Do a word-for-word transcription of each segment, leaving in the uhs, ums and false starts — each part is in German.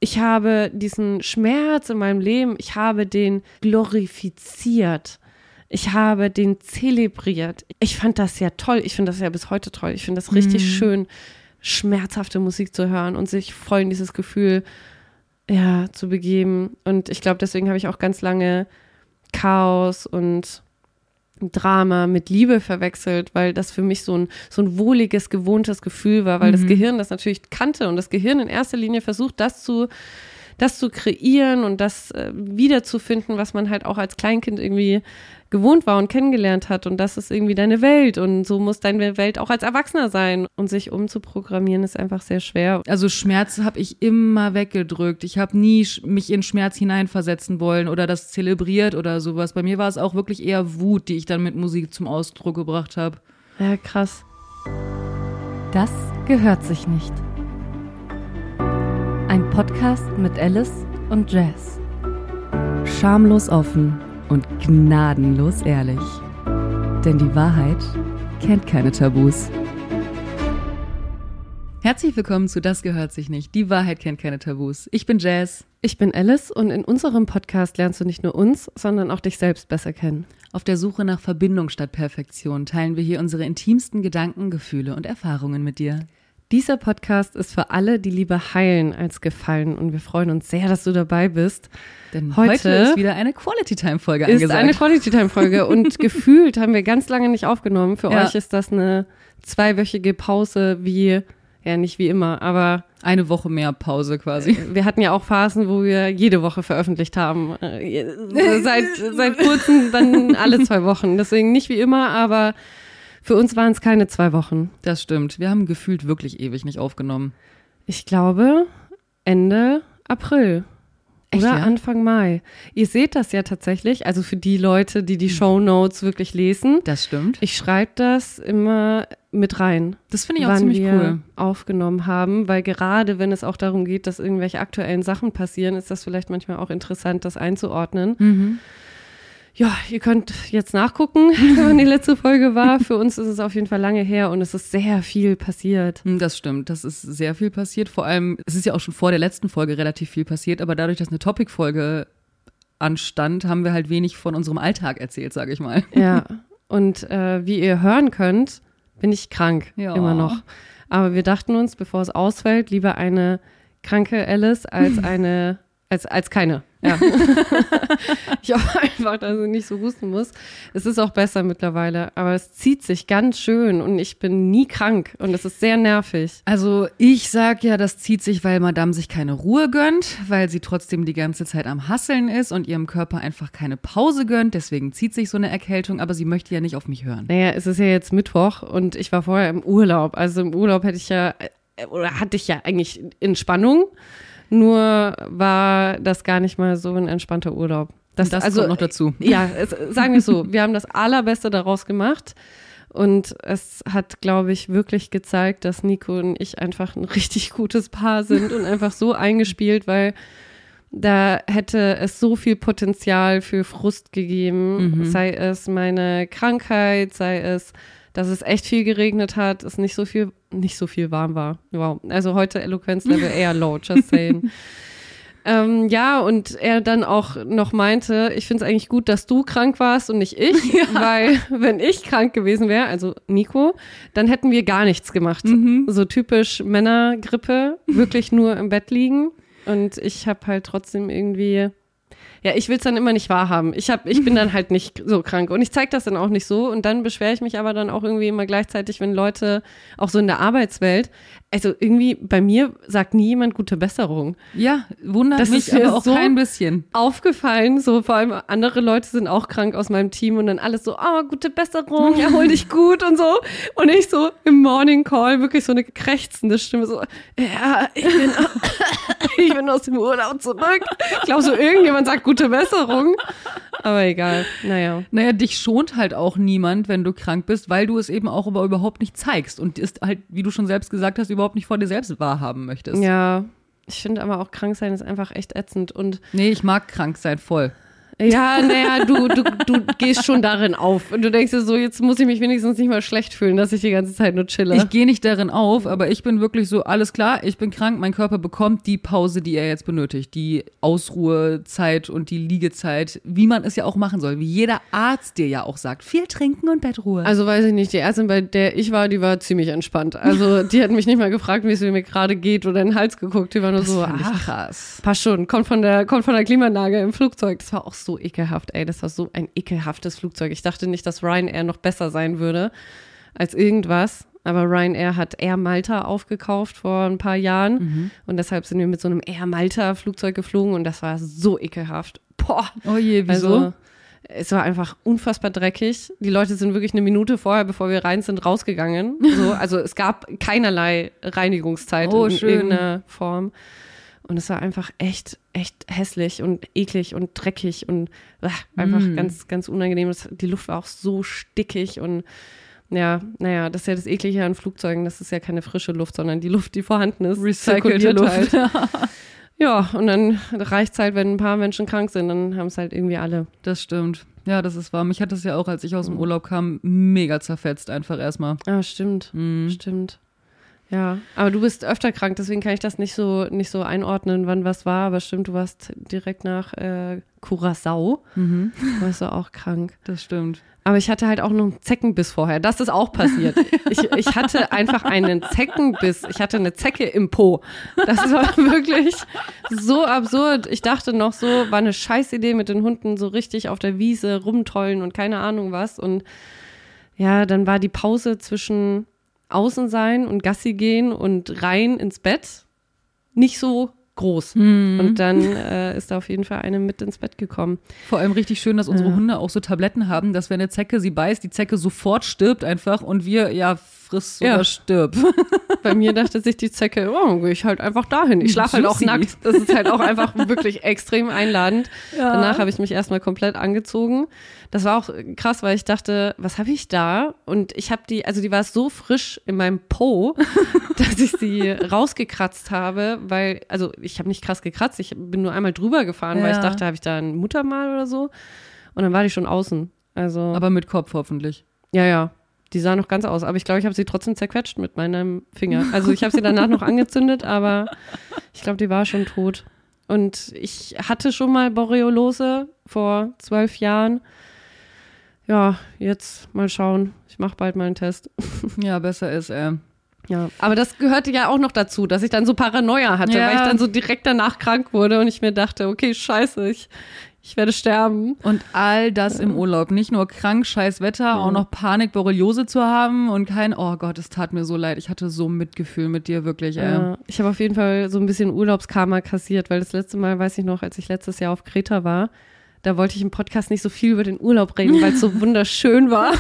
ich habe diesen Schmerz in meinem Leben, ich habe den glorifiziert. Ich habe den zelebriert. Ich fand das ja toll. Ich finde das ja bis heute toll. Ich finde das richtig mhm. schön, schmerzhafte Musik zu hören und sich voll in dieses Gefühl ja, zu begeben. Und ich glaube, deswegen habe ich auch ganz lange Chaos und Drama mit Liebe verwechselt, weil das für mich so ein, so ein wohliges, gewohntes Gefühl war, weil mhm. das Gehirn das natürlich kannte und das Gehirn in erster Linie versucht, das zu das zu kreieren und das äh, wiederzufinden, was man halt auch als Kleinkind irgendwie gewohnt war und kennengelernt hat. Und das ist irgendwie deine Welt. Und so muss deine Welt auch als Erwachsener sein. Und sich umzuprogrammieren ist einfach sehr schwer. Also Schmerz habe ich immer weggedrückt. Ich habe nie mich in Schmerz hineinversetzen wollen oder das zelebriert oder sowas. Bei mir war es auch wirklich eher Wut, die ich dann mit Musik zum Ausdruck gebracht habe. Ja, krass. Das gehört sich nicht. Ein Podcast mit Alice und Jazz. Schamlos offen und gnadenlos ehrlich. Denn die Wahrheit kennt keine Tabus. Herzlich willkommen zu Das gehört sich nicht. Die Wahrheit kennt keine Tabus. Ich bin Jazz. Ich bin Alice und in unserem Podcast lernst du nicht nur uns, sondern auch dich selbst besser kennen. Auf der Suche nach Verbindung statt Perfektion teilen wir hier unsere intimsten Gedanken, Gefühle und Erfahrungen mit dir. Dieser Podcast ist für alle, die lieber heilen als gefallen. Und wir freuen uns sehr, dass du dabei bist. Denn heute, heute ist wieder eine Quality-Time-Folge angesagt. Ist eine Quality-Time-Folge. Und gefühlt haben wir ganz lange nicht aufgenommen. Für ja. euch ist das eine zweiwöchige Pause wie, ja nicht wie immer, aber eine Woche mehr Pause quasi. Wir hatten ja auch Phasen, wo wir jede Woche veröffentlicht haben. seit, seit kurzem dann alle zwei Wochen. Deswegen nicht wie immer, aber für uns waren es keine zwei Wochen. Das stimmt. Wir haben gefühlt wirklich ewig nicht aufgenommen. Ich glaube Ende April. Echt, oder ja? Anfang Mai. Ihr seht das ja tatsächlich, also für die Leute, die die Shownotes wirklich lesen. Das stimmt. Ich schreibe das immer mit rein. Das finde ich auch ziemlich wir cool. aufgenommen haben, weil gerade wenn es auch darum geht, dass irgendwelche aktuellen Sachen passieren, ist das vielleicht manchmal auch interessant, das einzuordnen. Mhm. Ja, ihr könnt jetzt nachgucken, wann die letzte Folge war. Für uns ist es auf jeden Fall lange her und es ist sehr viel passiert. Das stimmt, das ist sehr viel passiert. Vor allem, es ist ja auch schon vor der letzten Folge relativ viel passiert, aber dadurch, dass eine Topic-Folge anstand, haben wir halt wenig von unserem Alltag erzählt, sage ich mal. Ja, und äh, wie ihr hören könnt, bin ich krank, ja. immer noch. Aber wir dachten uns, bevor es ausfällt, lieber eine kranke Alice als eine, als, als keine. Ja. Ich hoffe einfach, dass ich nicht so husten muss. Es ist auch besser mittlerweile, aber es zieht sich ganz schön und ich bin nie krank und es ist sehr nervig. Also ich sag ja, das zieht sich, weil Madame sich keine Ruhe gönnt, weil sie trotzdem die ganze Zeit am Hasseln ist und ihrem Körper einfach keine Pause gönnt. Deswegen zieht sich so eine Erkältung, aber sie möchte ja nicht auf mich hören. Naja, es ist ja jetzt Mittwoch und ich war vorher im Urlaub. Also im Urlaub hätte ich ja, oder hatte ich ja eigentlich Entspannung. Nur war das gar nicht mal so ein entspannter Urlaub. Das, das also, kommt noch dazu. Ja, es, sagen wir so, wir haben das Allerbeste daraus gemacht und es hat, glaube ich, wirklich gezeigt, dass Nico und ich einfach ein richtig gutes Paar sind und einfach so eingespielt, weil da hätte es so viel Potenzial für Frust gegeben, mhm. sei es meine Krankheit, sei es, dass es echt viel geregnet hat, es nicht so viel, nicht so viel warm war. Wow. Also heute Eloquenzlevel eher low, just saying. ähm, ja, und er dann auch noch meinte, ich finde es eigentlich gut, dass du krank warst und nicht ich, ja. weil wenn ich krank gewesen wäre, also Nico, dann hätten wir gar nichts gemacht. Mhm. So typisch Männergrippe, wirklich nur im Bett liegen. Und ich habe halt trotzdem irgendwie, ja, ich will es dann immer nicht wahrhaben. Ich hab, ich bin dann halt nicht so krank und ich zeige das dann auch nicht so und dann beschwere ich mich aber dann auch irgendwie immer gleichzeitig, wenn Leute auch so in der Arbeitswelt, also irgendwie bei mir sagt nie jemand gute Besserung. Ja, wundert das mich ist mir aber auch so kein bisschen. Aufgefallen, so vor allem andere Leute sind auch krank aus meinem Team und dann alles so, oh, gute Besserung, erhol dich gut und so und ich so im Morning Call wirklich so eine krächzende Stimme so, ja, ich bin, ich bin aus dem Urlaub zurück. Ich glaube so, irgendjemand sagt gute Besserung, aber egal, naja. Naja, dich schont halt auch niemand, wenn du krank bist, weil du es eben auch aber überhaupt nicht zeigst und ist halt, wie du schon selbst gesagt hast, überhaupt nicht vor dir selbst wahrhaben möchtest. Ja, ich finde aber auch krank sein ist einfach echt ätzend und nee, ich mag krank sein voll. Ja, naja, du, du, du gehst schon darin auf. Und du denkst dir so, jetzt muss ich mich wenigstens nicht mal schlecht fühlen, dass ich die ganze Zeit nur chille. Ich gehe nicht darin auf, aber ich bin wirklich so, alles klar, ich bin krank, mein Körper bekommt die Pause, die er jetzt benötigt. Die Ausruhezeit und die Liegezeit, wie man es ja auch machen soll. Wie jeder Arzt dir ja auch sagt, viel trinken und Bettruhe. Also weiß ich nicht, die Ärztin, bei der ich war, die war ziemlich entspannt. Also die hat mich nicht mal gefragt, wie es mir gerade geht oder in den Hals geguckt. Die war nur das so, fand ich ach, krass. passt schon, kommt von der, kommt von der Klimaanlage im Flugzeug. Das war auch so ekelhaft, ey, das war so ein ekelhaftes Flugzeug. Ich dachte nicht, dass Ryanair noch besser sein würde als irgendwas, aber Ryanair hat Air Malta aufgekauft vor ein paar Jahren mhm. und deshalb sind wir mit so einem Air Malta Flugzeug geflogen und das war so ekelhaft. Boah. Oh je, wieso? Also, es war einfach unfassbar dreckig. Die Leute sind wirklich eine Minute vorher, bevor wir rein sind, rausgegangen. So, also es gab keinerlei Reinigungszeit oh, in schön. irgendeiner Form. Und es war einfach echt, echt hässlich und eklig und dreckig und äh, einfach mm. ganz, ganz unangenehm. Das, die Luft war auch so stickig und ja, naja, das ist ja das Eklige an Flugzeugen. Das ist ja keine frische Luft, sondern die Luft, die vorhanden ist, recycelte Luft. Halt. Ja, und dann reicht es halt, wenn ein paar Menschen krank sind, dann haben es halt irgendwie alle. Das stimmt. Ja, das ist wahr. Mich hat das ja auch, als ich aus dem Urlaub kam, mega zerfetzt einfach erstmal. Ah, stimmt. Mm. Stimmt. Ja, aber du bist öfter krank, deswegen kann ich das nicht so nicht so einordnen, wann was war. Aber stimmt, du warst direkt nach äh, Curaçao, mhm. warst du auch krank. Das stimmt. Aber ich hatte halt auch noch einen Zeckenbiss vorher. Das ist auch passiert. Ich, ich hatte einfach einen Zeckenbiss. Ich hatte eine Zecke im Po. Das war wirklich so absurd. Ich dachte noch so, war eine Scheißidee mit den Hunden so richtig auf der Wiese rumtollen und keine Ahnung was. Und ja, dann war die Pause zwischen außen sein und Gassi gehen und rein ins Bett nicht so groß. Mhm. Und dann äh, ist da auf jeden Fall eine mit ins Bett gekommen. Vor allem richtig schön, dass unsere ja. Hunde auch so Tabletten haben, dass wenn eine Zecke sie beißt, die Zecke sofort stirbt einfach und wir, ja, friss ja. oder stirb. Bei mir dachte sich die Zecke, oh, gehe ich halt einfach dahin. Ich schlafe halt auch nackt. Das ist halt auch einfach wirklich extrem einladend. Ja. Danach habe ich mich erstmal komplett angezogen. Das war auch krass, weil ich dachte, was habe ich da? Und ich habe die, also die war so frisch in meinem Po, dass ich sie rausgekratzt habe, weil, also ich habe nicht krass gekratzt, ich bin nur einmal drüber gefahren, ja. weil ich dachte, habe ich da ein Muttermal oder so? Und dann war die schon außen. Also, aber mit Kopf hoffentlich. Ja, ja. Die sah noch ganz aus, aber ich glaube, ich habe sie trotzdem zerquetscht mit meinem Finger. Also ich habe sie danach noch angezündet, aber ich glaube, die war schon tot. Und ich hatte schon mal Borreliose vor zwölf Jahren. Ja, jetzt mal schauen. Ich mache bald mal einen Test. Ja, besser ist er. Ja, aber das gehörte ja auch noch dazu, dass ich dann so Paranoia hatte, ja. weil ich dann so direkt danach krank wurde und ich mir dachte, okay, scheiße, ich, ich werde sterben. Und all das ja. im Urlaub, nicht nur krank, scheiß Wetter, ja. auch noch Panik, Borreliose zu haben und kein, oh Gott, es tat mir so leid, ich hatte so Mitgefühl mit dir, wirklich. Ey. Ja, ich habe auf jeden Fall so ein bisschen Urlaubskarma kassiert, weil das letzte Mal, weiß ich noch, als ich letztes Jahr auf Kreta war, da wollte ich im Podcast nicht so viel über den Urlaub reden, weil es so wunderschön war.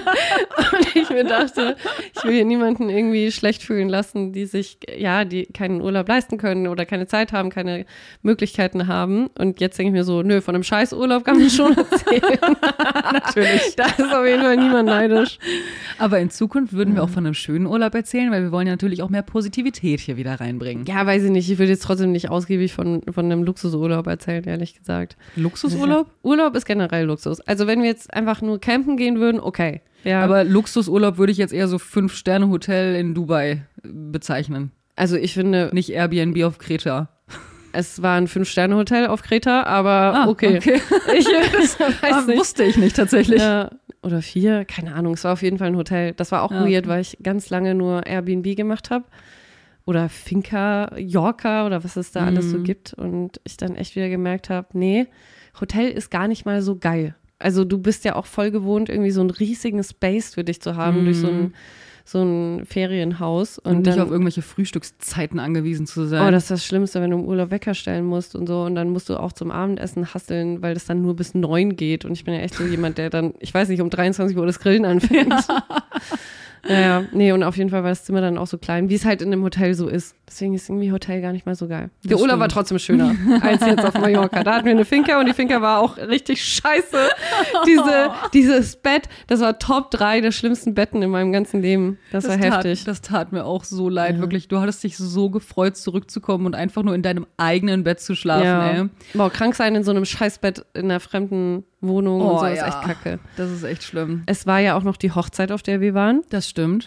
Und ich mir dachte, ich will hier niemanden irgendwie schlecht fühlen lassen, die sich, ja, die keinen Urlaub leisten können oder keine Zeit haben, keine Möglichkeiten haben. Und jetzt denke ich mir so, nö, von einem Scheißurlaub kann man schon erzählen. Natürlich. Da ist auf jeden Fall niemand neidisch. Aber in Zukunft würden wir auch von einem schönen Urlaub erzählen, weil wir wollen ja natürlich auch mehr Positivität hier wieder reinbringen. Ja, weiß ich nicht. Ich würde jetzt trotzdem nicht ausgiebig von, von einem Luxusurlaub erzählen, ehrlich gesagt. Luxusurlaub? Urlaub ist generell Luxus. Also wenn wir jetzt einfach nur campen gehen würden, okay. Ja. Aber Luxusurlaub würde ich jetzt eher so Fünf-Sterne-Hotel in Dubai bezeichnen. Also ich finde... Nicht Airbnb auf Kreta. Es war ein Fünf-Sterne-Hotel auf Kreta, aber ah, okay. okay. Ich weiß nicht. Wusste ich nicht tatsächlich. Ja, oder vier, keine Ahnung. Es war auf jeden Fall ein Hotel. Das war auch ja, weird, okay. weil ich ganz lange nur Airbnb gemacht habe. Oder Finca, Yorka oder was es da mm. alles so gibt. Und ich dann echt wieder gemerkt habe, nee, Hotel ist gar nicht mal so geil. Also du bist ja auch voll gewohnt, irgendwie so einen riesigen Space für dich zu haben, mm. durch so ein, so ein Ferienhaus. Und, und nicht dann, auf irgendwelche Frühstückszeiten angewiesen zu sein. Oh, das ist das Schlimmste, wenn du im Urlaub Wecker stellen musst und so. Und dann musst du auch zum Abendessen hasseln, weil das dann nur bis neun geht. Und ich bin ja echt so jemand, der dann, ich weiß nicht, um dreiundzwanzig Uhr das Grillen anfängt. Ja. Naja, nee, und auf jeden Fall war das Zimmer dann auch so klein, wie es halt in einem Hotel so ist. Deswegen ist irgendwie Hotel gar nicht mal so geil. Der Das Urlaub stimmt. war trotzdem schöner als jetzt auf Mallorca. Da hatten wir eine Finca und die Finca war auch richtig scheiße. Diese, dieses Bett, das war Top drei der schlimmsten Betten in meinem ganzen Leben. Das, war heftig. Tat, das tat mir auch so leid, Ja. wirklich. Du hattest dich so gefreut, zurückzukommen und einfach nur in deinem eigenen Bett zu schlafen, ja. ey. Boah, krank sein in so einem Scheißbett in einer fremden Wohnung und so ist ja. echt kacke. Das ist echt schlimm. Es war ja auch noch die Hochzeit, auf der wir waren, Das stimmt.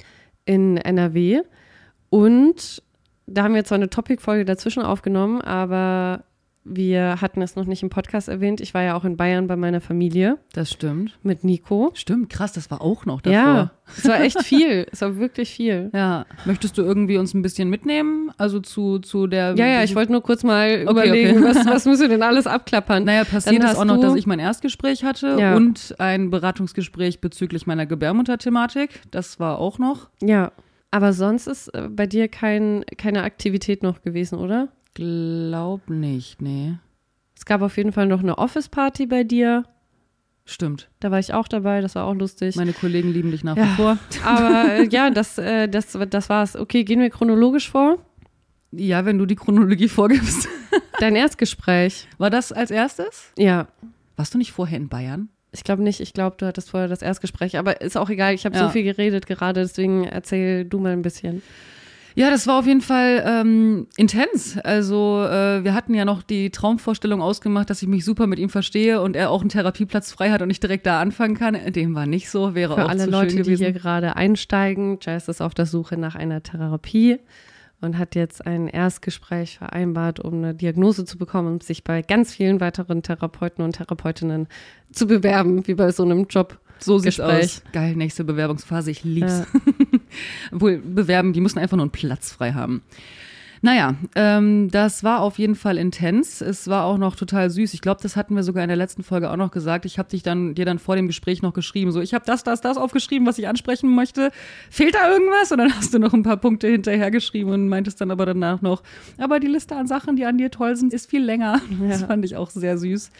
in N R W. Und da haben wir zwar eine Topic-Folge dazwischen aufgenommen, aber wir hatten es noch nicht im Podcast erwähnt. Ich war ja auch in Bayern bei meiner Familie Das stimmt. mit Nico. Stimmt, krass, das war auch noch davor. Ja, es war echt viel. Es war wirklich viel. Ja. Möchtest du irgendwie uns ein bisschen mitnehmen? Also zu, zu der. Ja, ja, ich wollte nur kurz mal Okay, überlegen, okay. Was, was müssen wir denn alles abklappern? Naja, passiert Dann ist hast auch noch, du- dass ich mein Erstgespräch hatte Ja. und ein Beratungsgespräch bezüglich meiner Gebärmutterthematik. Das war auch noch. Ja, aber sonst ist äh, bei dir kein, keine Aktivität noch gewesen, oder? Glaub nicht, nee. Es gab auf jeden Fall noch eine Office-Party bei dir. Stimmt. Da war ich auch dabei, das war auch lustig. Meine Kollegen lieben dich nach Ja. wie vor. Aber äh, ja, das, äh, das, das war's. Okay, gehen wir chronologisch vor. Ja, wenn du die Chronologie vorgibst. Dein Erstgespräch. War das als erstes? Ja, Warst du nicht vorher in Bayern? ich glaube nicht. Ich glaube, du hattest vorher das Erstgespräch. Aber ist auch egal. Ich habe Ja. so viel geredet gerade, deswegen erzähl du mal ein bisschen. Ja, das war auf jeden Fall ähm, intens. Also äh, wir hatten ja noch die Traumvorstellung ausgemacht, dass ich mich super mit ihm verstehe und er auch einen Therapieplatz frei hat und ich direkt da anfangen kann. Dem war nicht so, wäre Für auch alle zu Leute, schön die hier gewesen. gerade einsteigen, Jess ist auf der Suche nach einer Therapie und hat jetzt ein Erstgespräch vereinbart, um eine Diagnose zu bekommen und sich bei ganz vielen weiteren Therapeuten und Therapeutinnen zu bewerben, wie bei so einem Job. So sieht's Gespräch. aus. Geil, nächste Bewerbungsphase, ich lieb's. Ja. Obwohl, bewerben, die müssen einfach nur einen Platz frei haben. Naja, ähm, das war auf jeden Fall intens. Es war auch noch total süß. Ich glaube, das hatten wir sogar in der letzten Folge auch noch gesagt. Ich habe dich dann dir dann vor dem Gespräch noch geschrieben, so ich habe das, das, das aufgeschrieben, was ich ansprechen möchte. Fehlt da irgendwas? Und dann hast du noch ein paar Punkte hinterhergeschrieben und meintest dann aber danach noch, aber die Liste an Sachen, die an dir toll sind, ist viel länger. Das Ja. fand ich auch sehr süß.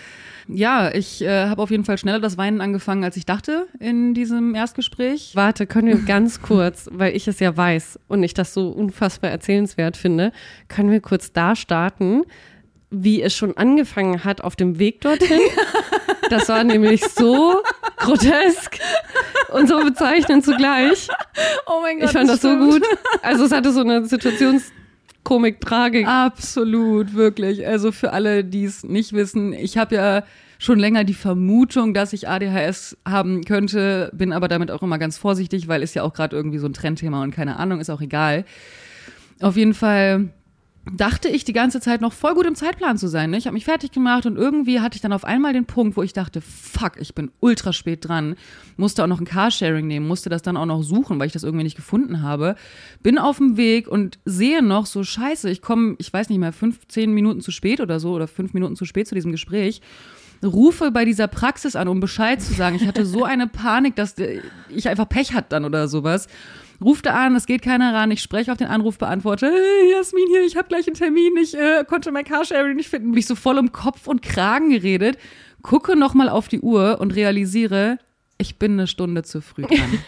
Ja, ich äh, habe auf jeden Fall schneller das Weinen angefangen, als ich dachte in diesem Erstgespräch. Warte, können wir ganz kurz, weil ich es ja weiß und ich das so unfassbar erzählenswert finde, können wir kurz da starten, wie es schon angefangen hat auf dem Weg dorthin? Das war nämlich so grotesk und so bezeichnend zugleich. Oh mein Ich fand das so gut. Also es hatte so eine Situationskomik, Tragik. Absolut, wirklich. Also für alle, die es nicht wissen, ich habe ja schon länger die Vermutung, dass ich A D H S haben könnte, bin aber damit auch immer ganz vorsichtig, weil ist ja auch gerade irgendwie so ein Trendthema und keine Ahnung, ist auch egal. Auf jeden Fall dachte ich die ganze Zeit noch voll gut im Zeitplan zu sein. Ne? Ich habe mich fertig gemacht und irgendwie hatte ich dann auf einmal den Punkt, wo ich dachte, fuck, ich bin ultra spät dran. Musste auch noch ein Carsharing nehmen, musste das dann auch noch suchen, weil ich das irgendwie nicht gefunden habe. Bin auf dem Weg und sehe noch so, scheiße, ich komme, ich weiß nicht mehr, fünf, zehn Minuten zu spät oder so oder fünf Minuten zu spät zu diesem Gespräch. Rufe bei dieser Praxis an, um Bescheid zu sagen. Ich hatte so eine Panik, dass ich einfach Pech hatte dann oder sowas. Rufte an, es geht keiner ran, ich spreche auf den Anrufbeantworter, hey, Jasmin hier, ich habe gleich einen Termin, ich äh, konnte mein Carsharing nicht finden, bin ich so voll um Kopf und Kragen geredet, gucke nochmal auf die Uhr und realisiere, ich bin eine Stunde zu früh dran.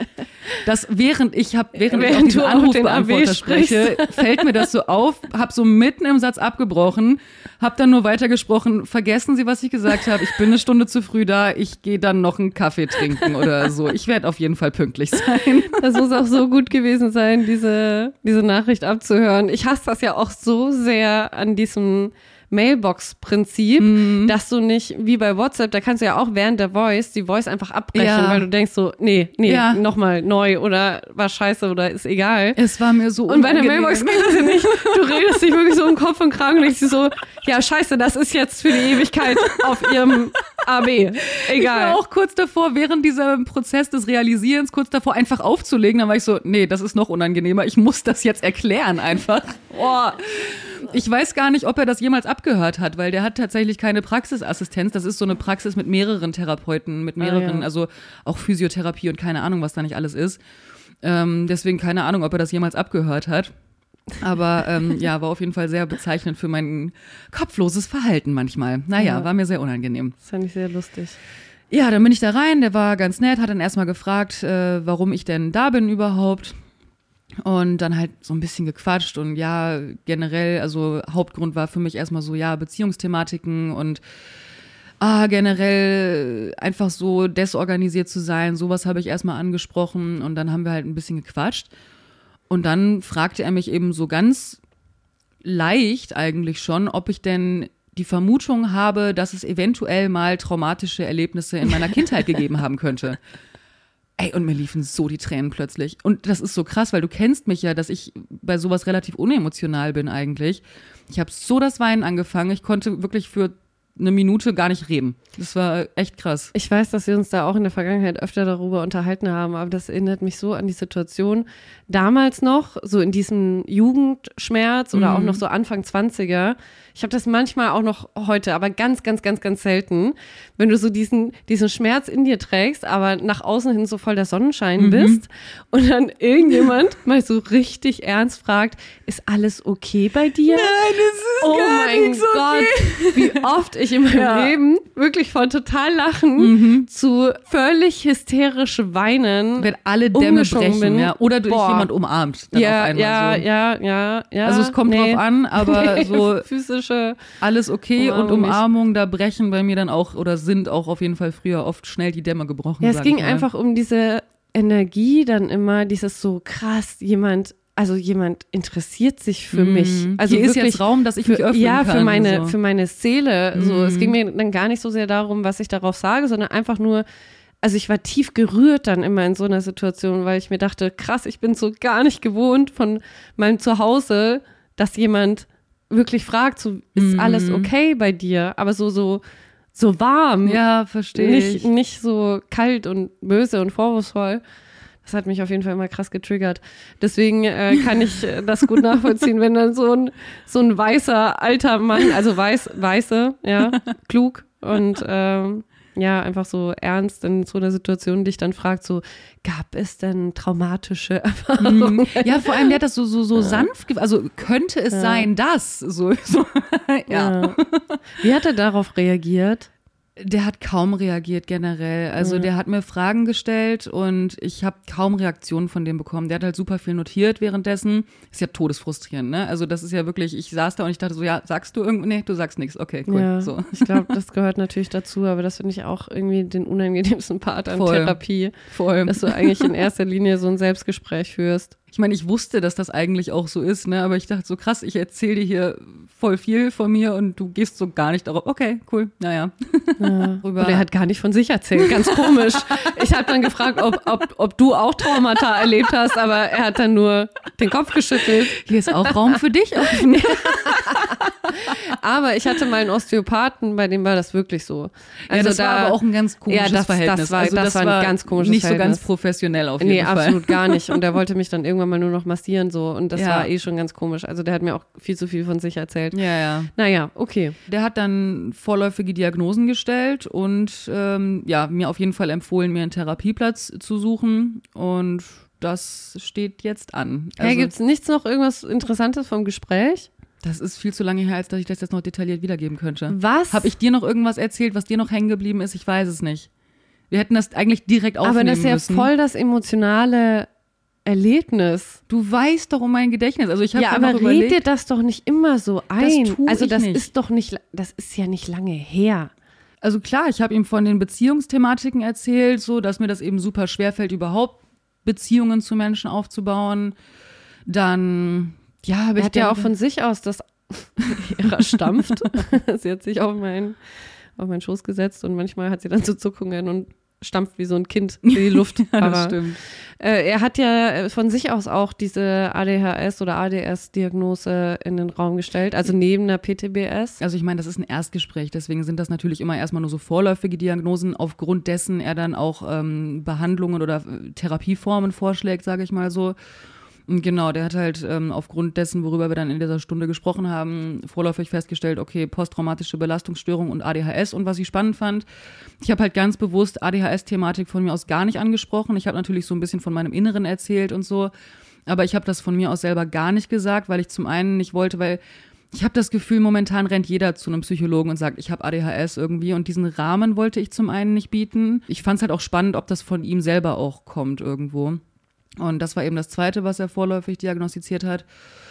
Das während ich hab, während, Während ich auf diesen du auf den Anrufbeantworter A W spreche, fällt mir das so auf, hab so mitten im Satz abgebrochen, hab dann nur weitergesprochen, vergessen Sie, was ich gesagt habe, ich bin eine Stunde zu früh da, ich gehe dann noch einen Kaffee trinken oder so. Ich werde auf jeden Fall pünktlich sein. Das muss auch so gut gewesen sein, diese, diese Nachricht abzuhören. Ich hasse das ja auch so sehr an diesem Mailbox-Prinzip, Mhm. dass du nicht, wie bei WhatsApp, da kannst du ja auch während der Voice die Voice einfach abbrechen, Ja. weil du denkst so, nee, nee, Ja. nochmal neu oder war scheiße oder ist egal. Es war mir so Und bei der unangenehm. Mailbox geht das ja nicht. Du redest dich wirklich so um Kopf und Kragen und denkst dir so, ja scheiße, das ist jetzt für die Ewigkeit auf ihrem A B. Ich Egal. war auch kurz davor, während diesem Prozess des Realisierens, kurz davor einfach aufzulegen. Dann war ich so, nee, das ist noch unangenehmer. Ich muss das jetzt erklären einfach. Boah. Ich weiß gar nicht, ob er das jemals abgehört hat, weil der hat tatsächlich keine Praxisassistenz. Das ist so eine Praxis mit mehreren Therapeuten, mit mehreren, Ah, ja. also auch Physiotherapie und keine Ahnung, was da nicht alles ist. Ähm, deswegen keine Ahnung, ob er das jemals abgehört hat. Aber ähm, ja, war auf jeden Fall sehr bezeichnend für mein kopfloses Verhalten manchmal. Naja, Ja. war mir sehr unangenehm. Das fand ich sehr lustig. Ja, dann bin ich da rein, der war ganz nett, hat dann erstmal gefragt, äh, warum ich denn da bin überhaupt. Und dann halt so ein bisschen gequatscht und ja, generell, also Hauptgrund war für mich erstmal so, ja, Beziehungsthematiken und ah, generell einfach so desorganisiert zu sein, sowas habe ich erstmal angesprochen und dann haben wir halt ein bisschen gequatscht. Und dann fragte er mich eben so ganz leicht eigentlich schon, ob ich denn die Vermutung habe, dass es eventuell mal traumatische Erlebnisse in meiner Kindheit gegeben haben könnte. Ey, und mir liefen so die Tränen plötzlich. Und das ist so krass, weil du kennst mich ja, dass ich bei sowas relativ unemotional bin eigentlich. Ich habe so das Weinen angefangen. Ich konnte wirklich für eine Minute gar nicht reden. Das war echt krass. Ich weiß, dass wir uns da auch in der Vergangenheit öfter darüber unterhalten haben, aber das erinnert mich so an die Situation damals noch, so in diesem Jugendschmerz oder mhm. auch noch so Anfang zwanziger. Ich habe das manchmal auch noch heute, aber ganz, ganz, ganz, ganz selten, wenn du so diesen, diesen Schmerz in dir trägst, aber nach außen hin so voll der Sonnenschein mhm. bist und dann irgendjemand mal so richtig ernst fragt, ist alles okay bei dir? Nein, das ist oh gar mein nichts Gott, okay. Wie oft ich in meinem Ja. Leben wirklich von total Lachen Mhm. zu völlig hysterisch Weinen Wenn alle Dämme umgeschwungen brechen, bin. ja, oder durch Boah. jemand umarmt. Dann ja, auf einmal ja, so. ja, ja, ja. Also es kommt nee. drauf an, aber so physische. alles okay Umarmung und nicht. Umarmung, da brechen bei mir dann auch oder sind auch auf jeden Fall früher oft schnell die Dämme gebrochen. Ja, es sag ging ich mal. einfach um diese Energie dann immer, dieses so krass, jemand, also jemand interessiert sich für Mhm. mich. Also Hier ist wirklich jetzt Raum, dass ich für, mich öffnen ja, kann. für meine, so. für meine Seele. So, Mhm. es ging mir dann gar nicht so sehr darum, was ich darauf sage, sondern einfach nur, also ich war tief gerührt dann immer in so einer Situation, weil ich mir dachte, krass, ich bin so gar nicht gewohnt von meinem Zuhause, dass jemand wirklich fragt, so, ist Mhm. alles okay bei dir? Aber so, so, so warm. Ja, verstehe Nicht, ich. nicht so kalt und böse und vorwurfsvoll. Das hat mich auf jeden Fall immer krass getriggert. Deswegen äh, kann ich äh, das gut nachvollziehen, wenn dann so ein, so ein weißer, alter Mann, also weiß, weiße, ja, klug und ähm, ja, einfach so ernst in so einer Situation dich dann fragt, so, gab es denn traumatische Erfahrungen? Mhm. Ja, vor allem, der hat das so, so, so sanft, ge- also könnte es Ja. sein, dass, so, so. ja. Ja. Wie hat er darauf reagiert? Der hat kaum reagiert generell. Also Ja. der hat mir Fragen gestellt und ich habe kaum Reaktionen von dem bekommen. Der hat halt super viel notiert währenddessen. Ist ja todesfrustrierend, ne? Also das ist ja wirklich, ich saß da und ich dachte so, ja, sagst du irgendwas? Nee, du sagst nichts. Okay, cool. Ja, So. ich glaube, das gehört natürlich dazu, aber das finde ich auch irgendwie den unangenehmsten Part an Voll. Therapie, Voll. dass du eigentlich in erster Linie so ein Selbstgespräch führst. Ich meine, ich wusste, dass das eigentlich auch so ist, ne? Aber ich dachte so, krass, ich erzähle dir hier voll viel von mir und du gehst so gar nicht darauf. Okay, cool, naja. Ja. Und er hat gar nicht von sich erzählt, ganz komisch. Ich habe dann gefragt, ob, ob, ob du auch Traumata erlebt hast, aber er hat dann nur den Kopf geschüttelt. Hier ist auch Raum für dich offen. Aber ich hatte mal einen Osteopathen, bei dem war das wirklich so. Also ja, das da, war aber auch ein ganz komisches ja, das, Verhältnis. Das war, also das war ein ganz komisches nicht Verhältnis. so ganz professionell auf jeden Nee, Fall. absolut gar nicht. Und der wollte mich dann irgendwann mal nur noch massieren so und das Ja. war eh schon ganz komisch. Also der hat mir auch viel zu viel von sich erzählt. Ja, ja. Naja, okay. Der hat dann vorläufige Diagnosen gestellt und ähm, ja, mir auf jeden Fall empfohlen, mir einen Therapieplatz zu suchen. Und das steht jetzt an. Hey, gibt's nichts noch irgendwas Interessantes vom Gespräch? Das ist viel zu lange her, als dass ich das jetzt noch detailliert wiedergeben könnte. Was? Habe ich dir noch irgendwas erzählt, was dir noch hängen geblieben ist? Ich weiß es nicht. Wir hätten das eigentlich direkt aufnehmen Aber das ist ja müssen. voll das emotionale Erlebnis. Du weißt doch um mein Gedächtnis. Also ich habe Ja, einfach aber überlegt, red dir das doch nicht immer so ein. tu also ich das nicht. ist doch nicht, das ist ja nicht lange her. also klar, ich habe ihm von den Beziehungsthematiken erzählt, so dass mir das eben super schwerfällt, überhaupt Beziehungen zu Menschen aufzubauen. Dann, ja, habe Er ich hat ja dann- auch von sich aus das ihrer stampft. Sie hat sich auf meinen, auf meinen Schoß gesetzt und manchmal hat sie dann so Zuckungen und stampft wie so ein Kind in die Luft. Ja, das Aber stimmt. äh, er hat ja von sich aus auch diese A D H S oder A D S-Diagnose in den Raum gestellt, also neben der P T B S. Also ich meine, das ist ein Erstgespräch, deswegen sind das natürlich immer erstmal nur so vorläufige Diagnosen, aufgrund dessen er dann auch ähm, Behandlungen oder äh, Therapieformen vorschlägt, sage ich mal so. Und genau, der hat halt ähm, aufgrund dessen, worüber wir dann in dieser Stunde gesprochen haben, vorläufig festgestellt, okay, posttraumatische Belastungsstörung und A D H S. Und was ich spannend fand, ich habe halt ganz bewusst A D H S-Thematik von mir aus gar nicht angesprochen. Ich habe natürlich so ein bisschen von meinem Inneren erzählt und so, aber ich habe das von mir aus selber gar nicht gesagt, weil ich zum einen nicht wollte, weil Ich habe das Gefühl, momentan rennt jeder zu einem Psychologen und sagt, ich habe A D H S irgendwie und diesen Rahmen wollte ich zum einen nicht bieten. Ich fand es halt auch spannend, ob das von ihm selber auch kommt irgendwo. Und das war eben das Zweite, was er vorläufig diagnostiziert hat.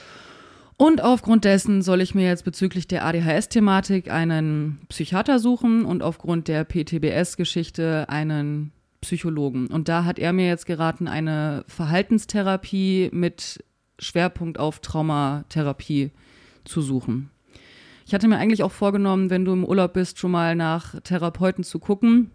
Und aufgrund dessen soll ich mir jetzt bezüglich der A D H S-Thematik einen Psychiater suchen und aufgrund der P T B S-Geschichte einen Psychologen. Und da hat er mir jetzt geraten, eine Verhaltenstherapie mit Schwerpunkt auf Traumatherapie zu suchen. Ich hatte mir eigentlich auch vorgenommen, wenn du im Urlaub bist, schon mal nach Therapeuten zu gucken.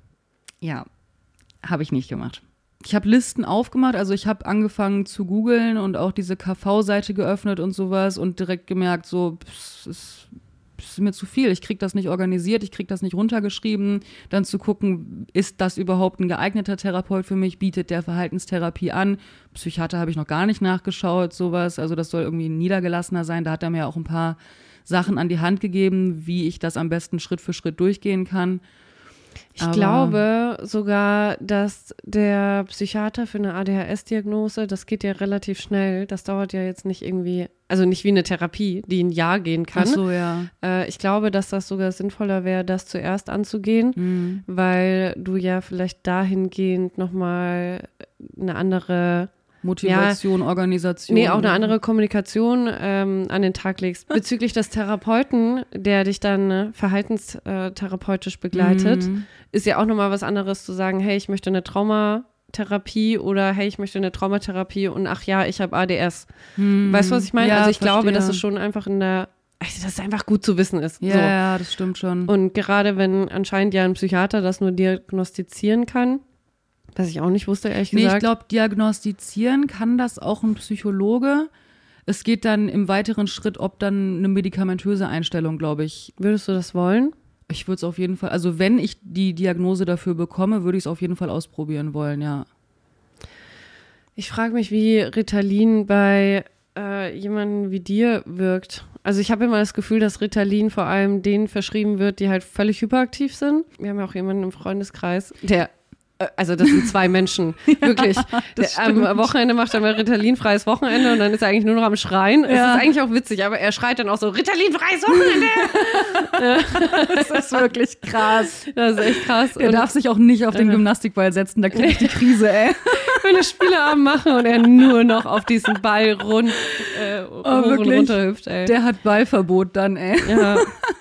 Ja, habe ich nicht gemacht. Ich habe Listen aufgemacht, also ich habe angefangen zu googeln und auch diese K V-Seite geöffnet und sowas und direkt gemerkt, so, es ist, ist mir zu viel, ich kriege das nicht organisiert, ich kriege das nicht runtergeschrieben. Dann zu gucken, ist das überhaupt ein geeigneter Therapeut für mich, bietet der Verhaltenstherapie an. Psychiater habe ich noch gar nicht nachgeschaut, sowas, also das soll irgendwie niedergelassener sein. Da hat er mir auch ein paar Sachen an die Hand gegeben, wie ich das am besten Schritt für Schritt durchgehen kann. Ich Aber glaube sogar, dass der Psychiater für eine A D H S-Diagnose, das geht ja relativ schnell, das dauert ja jetzt nicht irgendwie, also nicht wie eine Therapie, die ein Jahr gehen kann. Ach so, ja. Äh, ich glaube, dass das sogar sinnvoller wäre, das zuerst anzugehen, Mhm. weil du ja vielleicht dahingehend nochmal eine andere Motivation, Organisation. Nee, auch eine andere Kommunikation ähm, an den Tag legst. Bezüglich des Therapeuten, der dich dann äh, verhaltenstherapeutisch begleitet, Mhm. ist ja auch nochmal was anderes zu sagen, hey, ich möchte eine Traumatherapie oder hey, ich möchte eine Traumatherapie und ach ja, ich habe A D S. Mhm. Weißt du, was ich meine? Ja, also ich glaube, verstehe. dass es schon einfach in der, also dass es einfach gut zu wissen ist. Ja, so. ja, das stimmt schon. Und gerade wenn anscheinend ja ein Psychiater das nur diagnostizieren kann, was ich auch nicht wusste, ehrlich Nee, gesagt. ich glaube, diagnostizieren kann das auch ein Psychologe. Es geht dann im weiteren Schritt, ob dann eine medikamentöse Einstellung, glaube ich. Würdest du das wollen? Ich würde es auf jeden Fall, also wenn ich die Diagnose dafür bekomme, würde ich es auf jeden Fall ausprobieren wollen, ja. Ich frage mich, wie Ritalin bei äh, jemandem wie dir wirkt. Also ich habe immer das Gefühl, dass Ritalin vor allem denen verschrieben wird, die halt völlig hyperaktiv sind. Wir haben ja auch jemanden im Freundeskreis, der also das sind zwei Menschen, wirklich. Der, am Wochenende macht er mal Ritalin-freies Wochenende und dann ist er eigentlich nur noch am Schreien. Es Ja. ist eigentlich auch witzig, aber er schreit dann auch so, Ritalin-freies Wochenende! Das ist wirklich krass. Das ist echt krass. Er Und darf sich auch nicht auf den Ja. Gymnastikball setzen, da kriege ich die Krise, ey. wenn ich Spieleabend mache und er nur noch auf diesen Ball rund, äh, hoch und wirklich? runter hüpft, ey. Der hat Ballverbot dann, ey. Ja.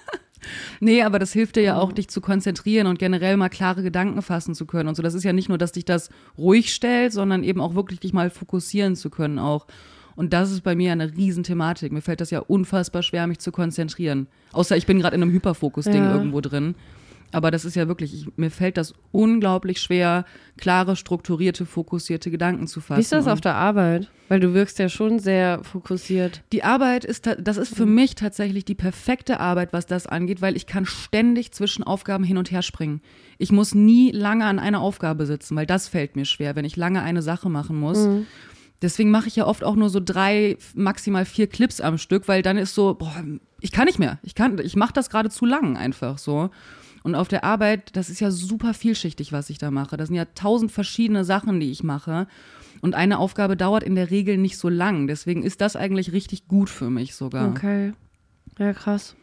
Nee, aber das hilft dir ja auch, dich zu konzentrieren und generell mal klare Gedanken fassen zu können und so. Das ist ja nicht nur, dass dich das ruhig stellt, sondern eben auch wirklich dich mal fokussieren zu können auch. Und das ist bei mir eine Riesenthematik. Mir fällt das ja unfassbar schwer, mich zu konzentrieren. Außer ich bin gerade in einem Hyperfokus-Ding Ja. irgendwo drin. Aber das ist ja wirklich, ich, mir fällt das unglaublich schwer, klare, strukturierte, fokussierte Gedanken zu fassen. Wie ist das Und auf der Arbeit? Weil du wirkst ja schon sehr fokussiert. Die Arbeit ist, ta- das ist für mich tatsächlich die perfekte Arbeit, was das angeht, weil ich kann ständig zwischen Aufgaben hin und her springen. Ich muss nie lange an einer Aufgabe sitzen, weil das fällt mir schwer, wenn ich lange eine Sache machen muss. Deswegen mache ich ja oft auch nur so drei, maximal vier Clips am Stück, weil dann ist so, boah, ich kann nicht mehr. Ich kann, ich mache das gerade zu lang einfach so. Und auf der Arbeit, das ist ja super vielschichtig, was ich da mache. Das sind ja tausend verschiedene Sachen, die ich mache. Und eine Aufgabe dauert in der Regel nicht so lang. Deswegen ist das eigentlich richtig gut für mich sogar. Okay. Ja, krass.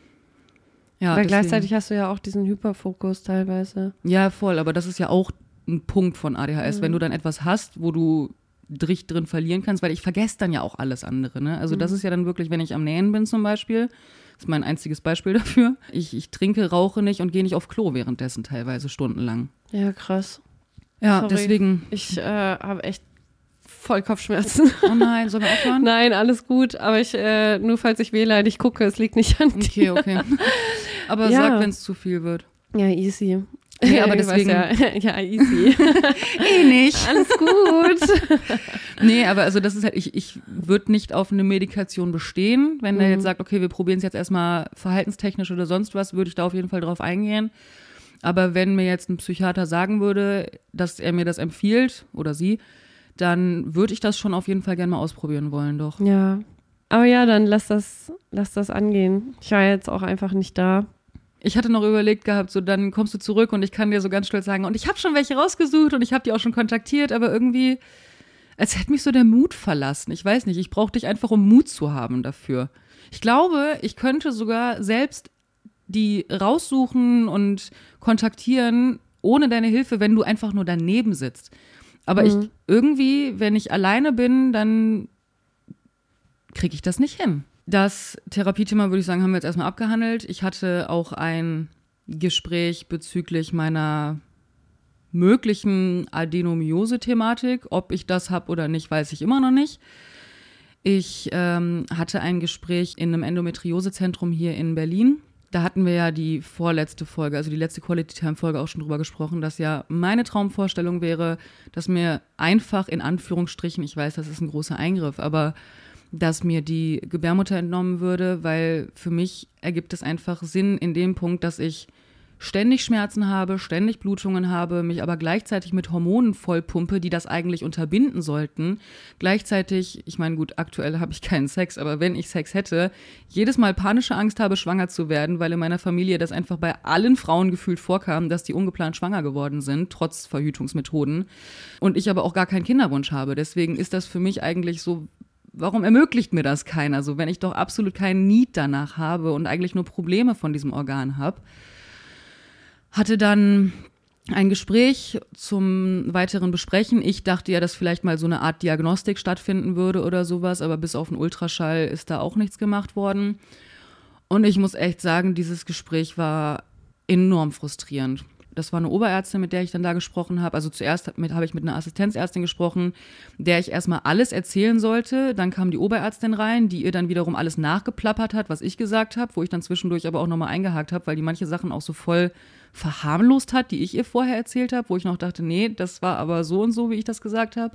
Ja, Weil deswegen- gleichzeitig hast du ja auch diesen Hyperfokus teilweise. Ja, voll. Aber das ist ja auch ein Punkt von A D H S. Mhm. Wenn du dann etwas hast, wo du dich drin verlieren kannst, weil ich vergesse dann ja auch alles andere. Ne? Also Mhm. das ist ja dann wirklich, wenn ich am Nähen bin zum Beispiel, das ist mein einziges Beispiel dafür. Ich, ich trinke, rauche nicht und gehe nicht auf Klo währenddessen teilweise stundenlang. Ja, krass. Ja, Sorry. deswegen. Ich äh, habe echt voll Kopfschmerzen. Oh nein, sollen wir aufhören? Nein, alles gut. Aber ich, äh, nur falls ich wehleidig gucke, es liegt nicht an dir. Okay, okay. Aber Ja. sag, wenn es zu viel wird. Ja, easy. Nee, aber Ich weiß deswegen- Ja, ja, easy. Eh nicht. Alles gut. Nee, aber also das ist halt, ich, ich würde nicht auf eine Medikation bestehen. Wenn der Mhm. jetzt sagt, okay, wir probieren es jetzt erstmal verhaltenstechnisch oder sonst was, würde ich da auf jeden Fall drauf eingehen. Aber wenn mir jetzt ein Psychiater sagen würde, dass er mir das empfiehlt oder sie, dann würde ich das schon auf jeden Fall gerne mal ausprobieren wollen, doch. Ja. Aber ja, dann lass das, lass das angehen. Ich war jetzt auch einfach nicht da. Ich hatte noch überlegt gehabt, so dann kommst du zurück und ich kann dir so ganz stolz sagen, und ich habe schon welche rausgesucht und ich habe die auch schon kontaktiert, aber irgendwie, als hätte mich so der Mut verlassen. Ich weiß nicht, ich brauche dich einfach, um Mut zu haben dafür. Ich glaube, ich könnte sogar selbst die raussuchen und kontaktieren ohne deine Hilfe, wenn du einfach nur daneben sitzt. Aber mhm. ich irgendwie, wenn ich alleine bin, dann kriege ich das nicht hin. Das Therapiethema, würde ich sagen, haben wir jetzt erstmal abgehandelt. Ich hatte auch ein Gespräch bezüglich meiner möglichen Adenomiose-Thematik. Ob ich das habe oder nicht, weiß ich immer noch nicht. Ich ähm, hatte ein Gespräch in einem Endometriosezentrum hier in Berlin. Da hatten wir ja die vorletzte Folge, also die letzte Quality-Time-Folge auch schon drüber gesprochen, dass ja meine Traumvorstellung wäre, dass mir einfach in Anführungsstrichen, ich weiß, das ist ein großer Eingriff, aber dass mir die Gebärmutter entnommen würde, weil für mich ergibt es einfach Sinn in dem Punkt, dass ich ständig Schmerzen habe, ständig Blutungen habe, mich aber gleichzeitig mit Hormonen vollpumpe, die das eigentlich unterbinden sollten. Gleichzeitig, ich meine, gut, aktuell habe ich keinen Sex, aber wenn ich Sex hätte, jedes Mal panische Angst habe, schwanger zu werden, weil in meiner Familie das einfach bei allen Frauen gefühlt vorkam, dass die ungeplant schwanger geworden sind, trotz Verhütungsmethoden. Und ich aber auch gar keinen Kinderwunsch habe. Deswegen ist das für mich eigentlich so, warum ermöglicht mir das keiner? So, wenn ich doch absolut keinen Need danach habe und eigentlich nur Probleme von diesem Organ habe. Hatte dann ein Gespräch zum weiteren Besprechen. Ich dachte ja, dass vielleicht mal so eine Art Diagnostik stattfinden würde oder sowas, aber bis auf den Ultraschall ist da auch nichts gemacht worden. Und ich muss echt sagen, dieses Gespräch war enorm frustrierend. Das war eine Oberärztin, mit der ich dann da gesprochen habe. Also zuerst habe ich mit einer Assistenzärztin gesprochen, der ich erstmal alles erzählen sollte. Dann kam die Oberärztin rein, die ihr dann wiederum alles nachgeplappert hat, was ich gesagt habe, wo ich dann zwischendurch aber auch nochmal eingehakt habe, weil die manche Sachen auch so voll verharmlost hat, die ich ihr vorher erzählt habe, wo ich noch dachte, nee, das war aber so und so, wie ich das gesagt habe.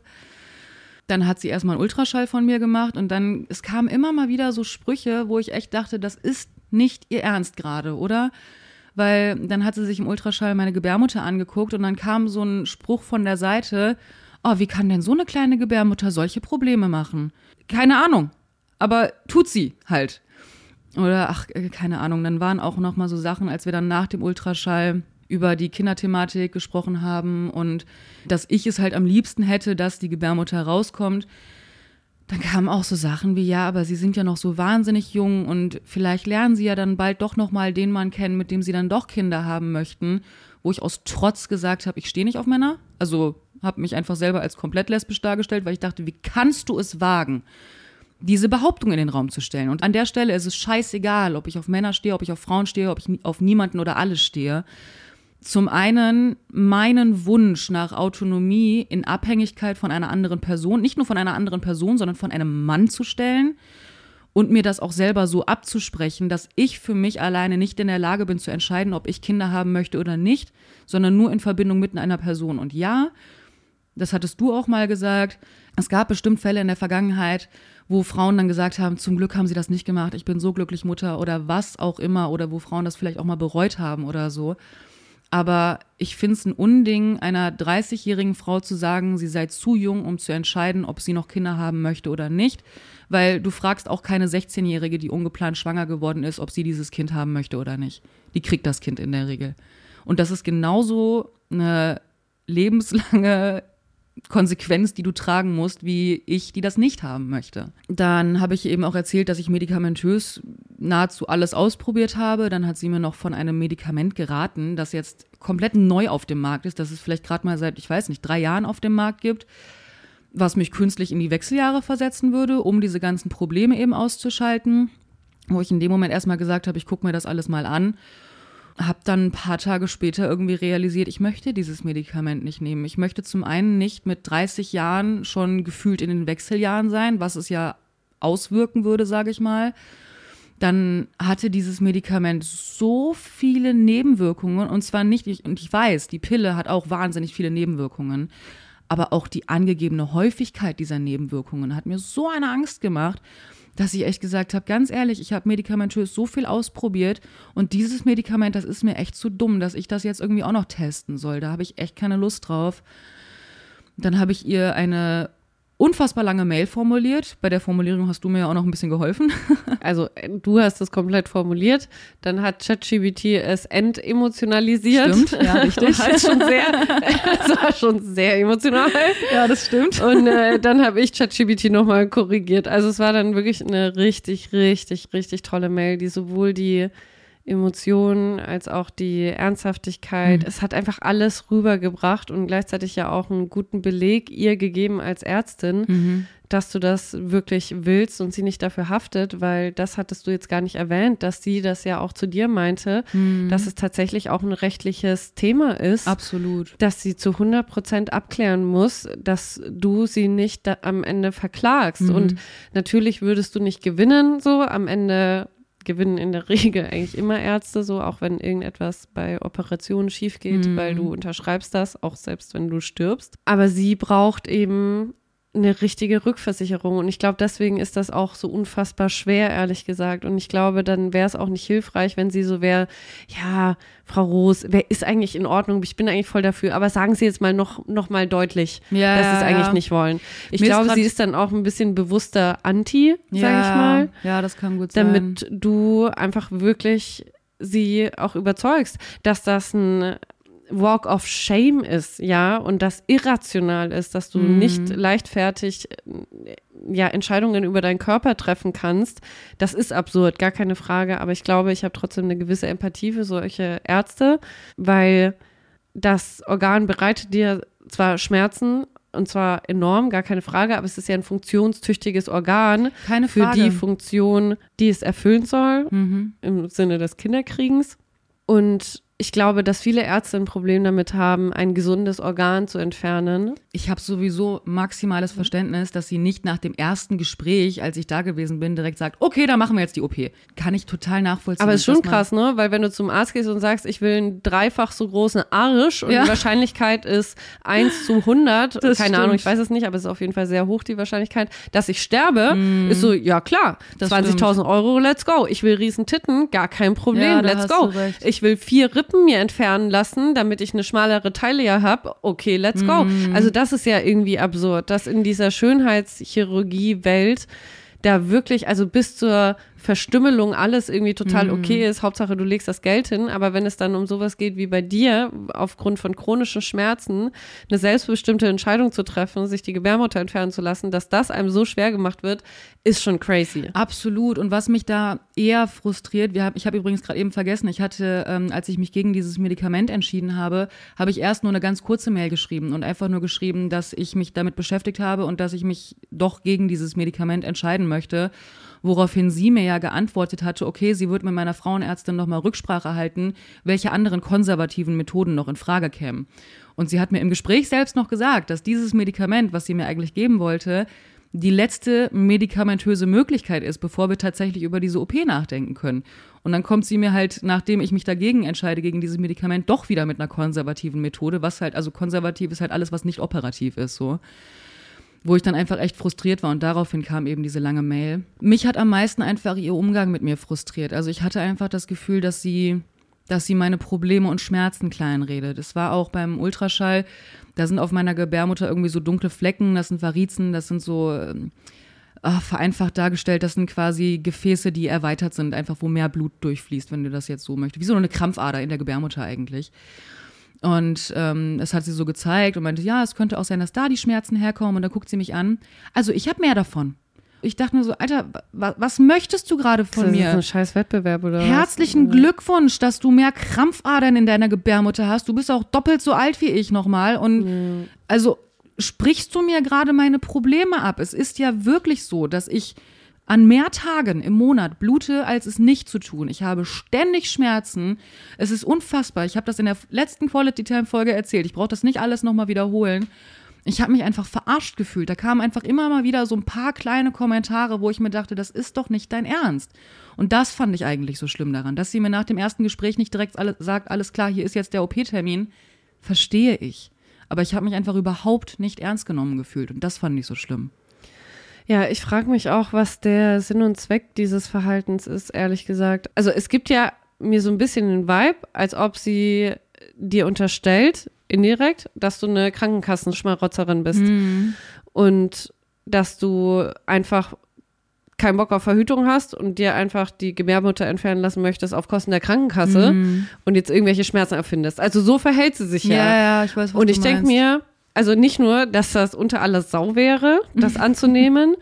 Dann hat sie erstmal einen Ultraschall von mir gemacht und dann, es kamen immer mal wieder so Sprüche, wo ich echt dachte, das ist nicht ihr Ernst gerade, oder? Weil dann hat sie sich im Ultraschall meine Gebärmutter angeguckt und dann kam so ein Spruch von der Seite, oh, wie kann denn so eine kleine Gebärmutter solche Probleme machen? Keine Ahnung, aber tut sie halt. Oder, ach, keine Ahnung, dann waren auch noch mal so Sachen, als wir dann nach dem Ultraschall über die Kinderthematik gesprochen haben und dass ich es halt am liebsten hätte, dass die Gebärmutter rauskommt. Dann kamen auch so Sachen wie, ja, aber sie sind ja noch so wahnsinnig jung und vielleicht lernen sie ja dann bald doch noch mal den Mann kennen, mit dem sie dann doch Kinder haben möchten, wo ich aus Trotz gesagt habe, ich stehe nicht auf Männer. Also habe mich einfach selber als komplett lesbisch dargestellt, weil ich dachte, wie kannst du es wagen, diese Behauptung in den Raum zu stellen? Und an der Stelle ist es scheißegal, ob ich auf Männer stehe, ob ich auf Frauen stehe, ob ich auf niemanden oder alles stehe. Zum einen meinen Wunsch nach Autonomie in Abhängigkeit von einer anderen Person, nicht nur von einer anderen Person, sondern von einem Mann zu stellen und mir das auch selber so abzusprechen, dass ich für mich alleine nicht in der Lage bin zu entscheiden, ob ich Kinder haben möchte oder nicht, sondern nur in Verbindung mit einer Person. Und ja, das hattest du auch mal gesagt, es gab bestimmt Fälle in der Vergangenheit, wo Frauen dann gesagt haben, zum Glück haben sie das nicht gemacht, ich bin so glücklich Mutter oder was auch immer, oder wo Frauen das vielleicht auch mal bereut haben oder so. Aber ich finde es ein Unding, einer dreißigjährigen Frau zu sagen, sie sei zu jung, um zu entscheiden, ob sie noch Kinder haben möchte oder nicht. Weil du fragst auch keine sechzehnjährige, die ungeplant schwanger geworden ist, ob sie dieses Kind haben möchte oder nicht. Die kriegt das Kind in der Regel. Und das ist genauso eine lebenslange Konsequenz, die du tragen musst, wie ich, die das nicht haben möchte. Dann habe ich eben auch erzählt, dass ich medikamentös nahezu alles ausprobiert habe. Dann hat sie mir noch von einem Medikament geraten, das jetzt komplett neu auf dem Markt ist, das es vielleicht gerade mal seit, ich weiß nicht, drei Jahren auf dem Markt gibt, was mich künstlich in die Wechseljahre versetzen würde, um diese ganzen Probleme eben auszuschalten. Wo ich in dem Moment erstmal gesagt habe, ich gucke mir das alles mal an. Habe dann ein paar Tage später irgendwie realisiert, ich möchte dieses Medikament nicht nehmen. Ich möchte zum einen nicht mit dreißig Jahren schon gefühlt in den Wechseljahren sein, was es ja auswirken würde, sage ich mal. Dann hatte dieses Medikament so viele Nebenwirkungen und zwar nicht, und ich weiß, die Pille hat auch wahnsinnig viele Nebenwirkungen, aber auch die angegebene Häufigkeit dieser Nebenwirkungen hat mir so eine Angst gemacht, dass ich echt gesagt habe, ganz ehrlich, ich habe medikamentös so viel ausprobiert und dieses Medikament, das ist mir echt zu dumm, dass ich das jetzt irgendwie auch noch testen soll. Da habe ich echt keine Lust drauf. Dann habe ich ihr eine unfassbar lange Mail formuliert. Bei der Formulierung hast du mir ja auch noch ein bisschen geholfen. Also du hast es komplett formuliert, dann hat ChatGPT es entemotionalisiert. Stimmt, ja, richtig. Halt schon sehr, das war schon sehr emotional. Ja, das stimmt. Und äh, dann habe ich ChatGPT nochmal korrigiert. Also es war dann wirklich eine richtig, richtig, richtig tolle Mail, die sowohl die Emotionen als auch die Ernsthaftigkeit. Mhm. Es hat einfach alles rübergebracht und gleichzeitig ja auch einen guten Beleg ihr gegeben als Ärztin, mhm. dass du das wirklich willst und sie nicht dafür haftet, weil das hattest du jetzt gar nicht erwähnt, dass sie das ja auch zu dir meinte, mhm. dass es tatsächlich auch ein rechtliches Thema ist. Absolut. Dass sie zu hundert Prozent abklären muss, dass du sie nicht da am Ende verklagst. Mhm. Und natürlich würdest du nicht gewinnen, so am Ende gewinnen in der Regel eigentlich immer Ärzte, so auch wenn irgendetwas bei Operationen schief geht, mm. weil du unterschreibst das, auch selbst wenn du stirbst. Aber sie braucht eben eine richtige Rückversicherung und ich glaube, deswegen ist das auch so unfassbar schwer, ehrlich gesagt. Und ich glaube, dann wäre es auch nicht hilfreich, wenn sie so wäre, ja, Frau Roos, wer ist eigentlich in Ordnung? Ich bin eigentlich voll dafür, aber sagen Sie jetzt mal noch, noch mal deutlich, ja, dass Sie es ja, eigentlich ja. nicht wollen. Ich Mir glaube, ist sie ist dann auch ein bisschen bewusster Anti, ja, sage ich mal. Ja, das kann gut sein. Damit du einfach wirklich sie auch überzeugst, dass das ein Walk of Shame ist, ja, und das irrational ist, dass du mhm. nicht leichtfertig ja, Entscheidungen über deinen Körper treffen kannst. Das ist absurd, gar keine Frage, aber ich glaube, ich habe trotzdem eine gewisse Empathie für solche Ärzte, weil das Organ bereitet dir zwar Schmerzen, und zwar enorm, gar keine Frage, aber es ist ja ein funktionstüchtiges Organ keine für Frage. die Funktion, die es erfüllen soll, mhm. im Sinne des Kinderkriegens. Und ich glaube, dass viele Ärzte ein Problem damit haben, ein gesundes Organ zu entfernen. Ich habe sowieso maximales Verständnis, dass sie nicht nach dem ersten Gespräch, als ich da gewesen bin, direkt sagt, okay, dann machen wir jetzt die O P. Kann ich total nachvollziehen. Aber es ist schon krass, ne? Weil wenn du zum Arzt gehst und sagst, ich will einen dreifach so großen Arsch und ja. die Wahrscheinlichkeit ist eins zu hundert, das keine stimmt. Ahnung, ich weiß es nicht, aber es ist auf jeden Fall sehr hoch, die Wahrscheinlichkeit, dass ich sterbe, mm. ist so, ja klar, zwanzigtausend Euro, let's go. Ich will riesen Titten, gar kein Problem, ja, let's go. Ich will vier Rippen mir entfernen lassen, damit ich eine schmalere Taille habe. Okay, let's go. Mm. Also das ist ja irgendwie absurd, dass in dieser Schönheitschirurgie-Welt da wirklich, also bis zur Verstümmelung alles irgendwie total okay ist. Hauptsache, du legst das Geld hin. Aber wenn es dann um sowas geht wie bei dir, aufgrund von chronischen Schmerzen, eine selbstbestimmte Entscheidung zu treffen, sich die Gebärmutter entfernen zu lassen, dass das einem so schwer gemacht wird, ist schon crazy. Absolut. Und was mich da eher frustriert, wir hab, ich habe übrigens gerade eben vergessen, ich hatte, ähm, als ich mich gegen dieses Medikament entschieden habe, habe ich erst nur eine ganz kurze Mail geschrieben und einfach nur geschrieben, dass ich mich damit beschäftigt habe und dass ich mich doch gegen dieses Medikament entscheiden möchte. Woraufhin sie mir ja geantwortet hatte, okay, sie wird mit meiner Frauenärztin nochmal Rücksprache halten, welche anderen konservativen Methoden noch in Frage kämen. Und sie hat mir im Gespräch selbst noch gesagt, dass dieses Medikament, was sie mir eigentlich geben wollte, die letzte medikamentöse Möglichkeit ist, bevor wir tatsächlich über diese O P nachdenken können. Und dann kommt sie mir halt, nachdem ich mich dagegen entscheide, gegen dieses Medikament, doch wieder mit einer konservativen Methode, was halt, also konservativ ist halt alles, was nicht operativ ist, so. Wo ich dann einfach echt frustriert war und daraufhin kam eben diese lange Mail. Mich hat am meisten einfach ihr Umgang mit mir frustriert. Also ich hatte einfach das Gefühl, dass sie, dass sie meine Probleme und Schmerzen kleinredet. Es war auch beim Ultraschall, da sind auf meiner Gebärmutter irgendwie so dunkle Flecken, das sind Varizen, das sind so ähm, ach, vereinfacht dargestellt, das sind quasi Gefäße, die erweitert sind, einfach wo mehr Blut durchfließt, wenn du das jetzt so möchtest. Wie so eine Krampfader in der Gebärmutter eigentlich. Und ähm, das hat sie so gezeigt und meinte, ja, es könnte auch sein, dass da die Schmerzen herkommen. Und dann guckt sie mich an. Also ich habe mehr davon. Ich dachte mir so, Alter, wa- was möchtest du gerade von das mir? Das ist ein scheiß Wettbewerb, oder Herzlichen was? Glückwunsch, dass du mehr Krampfadern in deiner Gebärmutter hast. Du bist auch doppelt so alt wie ich nochmal. Und ja. also sprichst du mir gerade meine Probleme ab? Es ist ja wirklich so, dass ich an mehr Tagen im Monat blute, als es nicht zu tun. Ich habe ständig Schmerzen. Es ist unfassbar. Ich habe das in der letzten Quality-Time-Folge erzählt. Ich brauche das nicht alles nochmal wiederholen. Ich habe mich einfach verarscht gefühlt. Da kamen einfach immer mal wieder so ein paar kleine Kommentare, wo ich mir dachte, das ist doch nicht dein Ernst. Und das fand ich eigentlich so schlimm daran. Dass sie mir nach dem ersten Gespräch nicht direkt alle, sagt, alles klar, hier ist jetzt der O P-Termin, verstehe ich. Aber ich habe mich einfach überhaupt nicht ernst genommen gefühlt. Und das fand ich so schlimm. Ja, ich frage mich auch, was der Sinn und Zweck dieses Verhaltens ist, ehrlich gesagt. Also es gibt ja mir so ein bisschen den Vibe, als ob sie dir unterstellt, indirekt, dass du eine Krankenkassenschmarotzerin bist. Mhm. Und dass du einfach keinen Bock auf Verhütung hast und dir einfach die Gebärmutter entfernen lassen möchtest auf Kosten der Krankenkasse Mhm. und jetzt irgendwelche Schmerzen erfindest. Also so verhält sie sich ja. Ja, ja, ich weiß, was Und du ich denke meinst. mir, also nicht nur, dass das unter alles Sau wäre, das anzunehmen,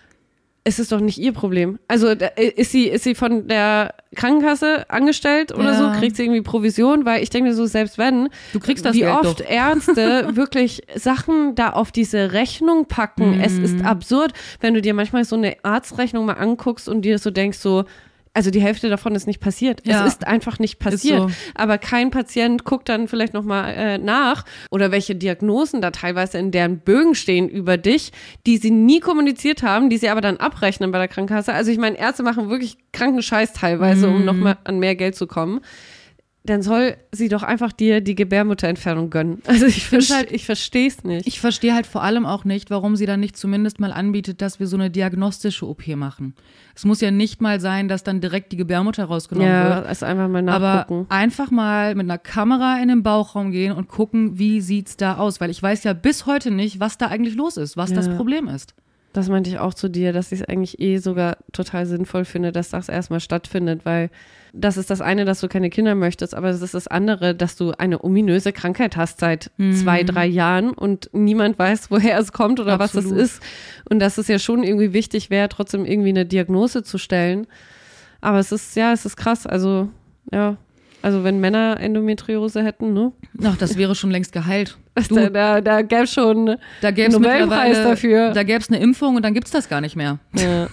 es ist doch nicht ihr Problem. Also da- ist sie, ist sie von der Krankenkasse angestellt oder Ja. so, kriegt sie irgendwie Provision, weil ich denke mir so, selbst wenn, Du kriegst das wie Geld oft doch. Ärzte wirklich Sachen da auf diese Rechnung packen. Es Mhm. ist absurd, wenn du dir manchmal so eine Arztrechnung mal anguckst und dir so denkst so, also die Hälfte davon ist nicht passiert. Ja. Es ist einfach nicht passiert. so. Aber kein Patient guckt dann vielleicht nochmal äh, nach oder welche Diagnosen da teilweise in deren Bögen stehen über dich, die sie nie kommuniziert haben, die sie aber dann abrechnen bei der Krankenkasse. Also ich meine, Ärzte machen wirklich kranken Scheiß teilweise, um nochmal an mehr Geld zu kommen. Dann soll sie doch einfach dir die Gebärmutterentfernung gönnen. Also ich, find's verste- halt- ich verstehe es nicht. Ich verstehe halt vor allem auch nicht, warum sie dann nicht zumindest mal anbietet, dass wir so eine diagnostische O P machen. Es muss ja nicht mal sein, dass dann direkt die Gebärmutter rausgenommen ja, wird. also einfach mal Aber nachgucken. einfach mal mit einer Kamera in den Bauchraum gehen und gucken, wie sieht's da aus. Weil ich weiß ja bis heute nicht, was da eigentlich los ist, was Ja. das Problem ist. Das meinte ich auch zu dir, dass ich es eigentlich eh sogar total sinnvoll finde, dass das erstmal stattfindet, weil das ist das eine, dass du keine Kinder möchtest, aber das ist das andere, dass du eine ominöse Krankheit hast seit Mhm. zwei, drei Jahren und niemand weiß, woher es kommt oder Absolut. was es ist. Und dass es ja schon irgendwie wichtig wäre, trotzdem irgendwie eine Diagnose zu stellen. Aber es ist, ja, es ist krass. Also, ja, also wenn Männer Endometriose hätten, ne? Ach, das wäre schon längst geheilt. Du, Da, da, da gäbe es schon da gäbe es Nobelpreis mittlerweile, dafür. Da gäbe es eine Impfung und dann gibt's das gar nicht mehr. Ja.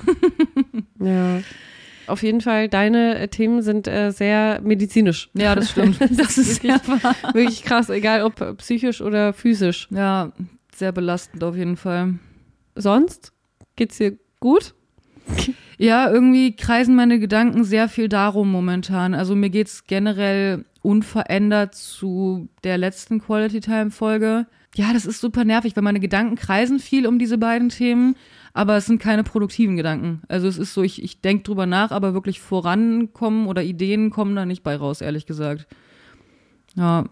ja. Auf jeden Fall, deine äh, Themen sind äh, sehr medizinisch. Ja, das stimmt. Das ist ja wahr. Wirklich krass, egal ob äh, psychisch oder physisch. Ja, sehr belastend auf jeden Fall. Sonst geht's dir gut? Ja, irgendwie kreisen meine Gedanken sehr viel darum momentan. Also mir geht's generell unverändert zu der letzten Quality Time Folge. Ja, das ist super nervig, weil meine Gedanken kreisen viel um diese beiden Themen, aber es sind keine produktiven Gedanken. Also es ist so, ich, ich denke drüber nach, aber wirklich vorankommen oder Ideen kommen da nicht bei raus, ehrlich gesagt. Ja,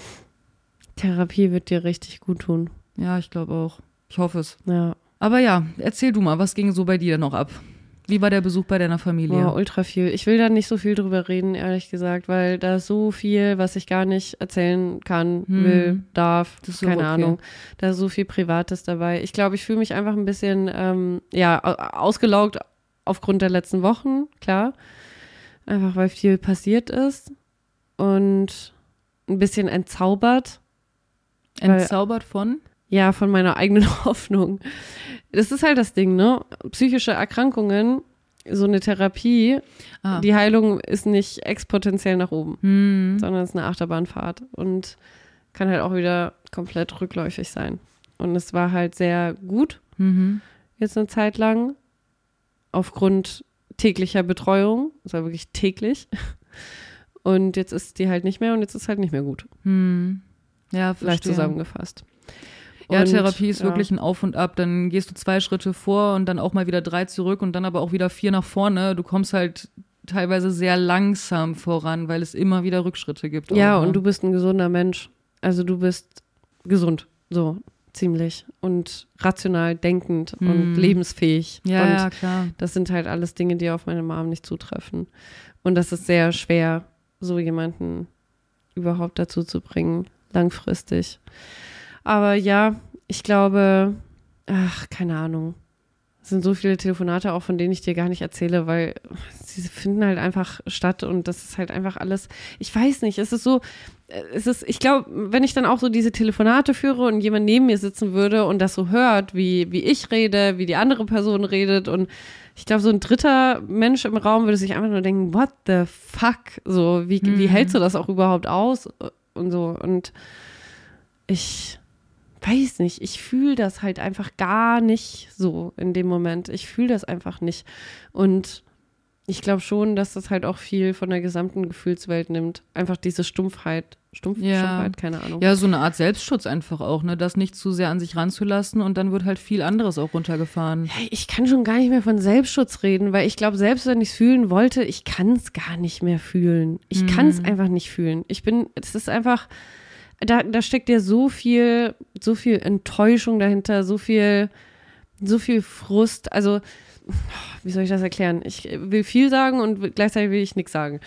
Therapie wird dir richtig gut tun. ja, ich glaube auch. Ich hoffe es. Ja. Aber ja, erzähl du mal, was ging so bei dir noch ab? Wie war der Besuch bei deiner Familie? Boah, ultra viel. Ich will da nicht so viel drüber reden, ehrlich gesagt, weil da ist so viel, was ich gar nicht erzählen kann, Hm. will, darf, Das ist auch keine okay. Ahnung. Da ist so viel Privates dabei. Ich glaube, ich fühle mich einfach ein bisschen, ähm, ja, au- ausgelaugt aufgrund der letzten Wochen, klar. Einfach, weil viel passiert ist und ein bisschen entzaubert. weil- Entzaubert von? Ja, von meiner eigenen Hoffnung. Das ist halt das Ding, ne? Psychische Erkrankungen, so eine Therapie, Ah. die Heilung ist nicht exponentiell nach oben, Hm. sondern es ist eine Achterbahnfahrt und kann halt auch wieder komplett rückläufig sein. Und es war halt sehr gut, Mhm. jetzt eine Zeit lang, aufgrund täglicher Betreuung. Es war wirklich täglich. Und jetzt ist die halt nicht mehr und jetzt ist halt nicht mehr gut. Hm. Ja, Vielleicht verstehe. zusammengefasst. Ja, Und, Therapie ist ja. wirklich ein Auf und Ab. Dann gehst du zwei Schritte vor und dann auch mal wieder drei zurück und dann aber auch wieder vier nach vorne. Du kommst halt teilweise sehr langsam voran, weil es immer wieder Rückschritte gibt. Ja, auch, ne? und du bist ein gesunder Mensch. Also du bist gesund, so ziemlich. Und rational denkend und Hm. lebensfähig. Ja, und ja, klar. das sind halt alles Dinge, die auf meine Mom nicht zutreffen. Und das ist sehr schwer, so jemanden überhaupt dazu zu bringen, langfristig. Aber ja, ich glaube, ach, keine Ahnung. Es sind so viele Telefonate auch, von denen ich dir gar nicht erzähle, weil sie finden halt einfach statt und das ist halt einfach alles, ich weiß nicht, es ist so, äh, es ist, ich glaube, wenn ich dann auch so diese Telefonate führe und jemand neben mir sitzen würde und das so hört, wie, wie ich rede, wie die andere Person redet und ich glaube, so ein dritter Mensch im Raum würde sich einfach nur denken, what the fuck, so, wie, Mhm. wie hältst du das auch überhaupt aus und so und ich weiß nicht, ich fühle das halt einfach gar nicht so in dem Moment. Ich fühle das einfach nicht. Und ich glaube schon, dass das halt auch viel von der gesamten Gefühlswelt nimmt. Einfach diese Stumpfheit. Stumpf, Ja. Stumpfheit, keine Ahnung. Ja, so eine Art Selbstschutz einfach auch, ne? Das nicht zu sehr an sich ranzulassen und dann wird halt viel anderes auch runtergefahren. Hey, ich kann schon gar nicht mehr von Selbstschutz reden, weil ich glaube, selbst wenn ich es fühlen wollte, ich kann es gar nicht mehr fühlen. Ich Mhm. kann es einfach nicht fühlen. Ich bin, es ist einfach, da, da steckt ja so viel, so viel Enttäuschung dahinter, so viel so viel Frust, also wie soll ich das erklären? Ich will viel sagen und gleichzeitig will ich nichts sagen.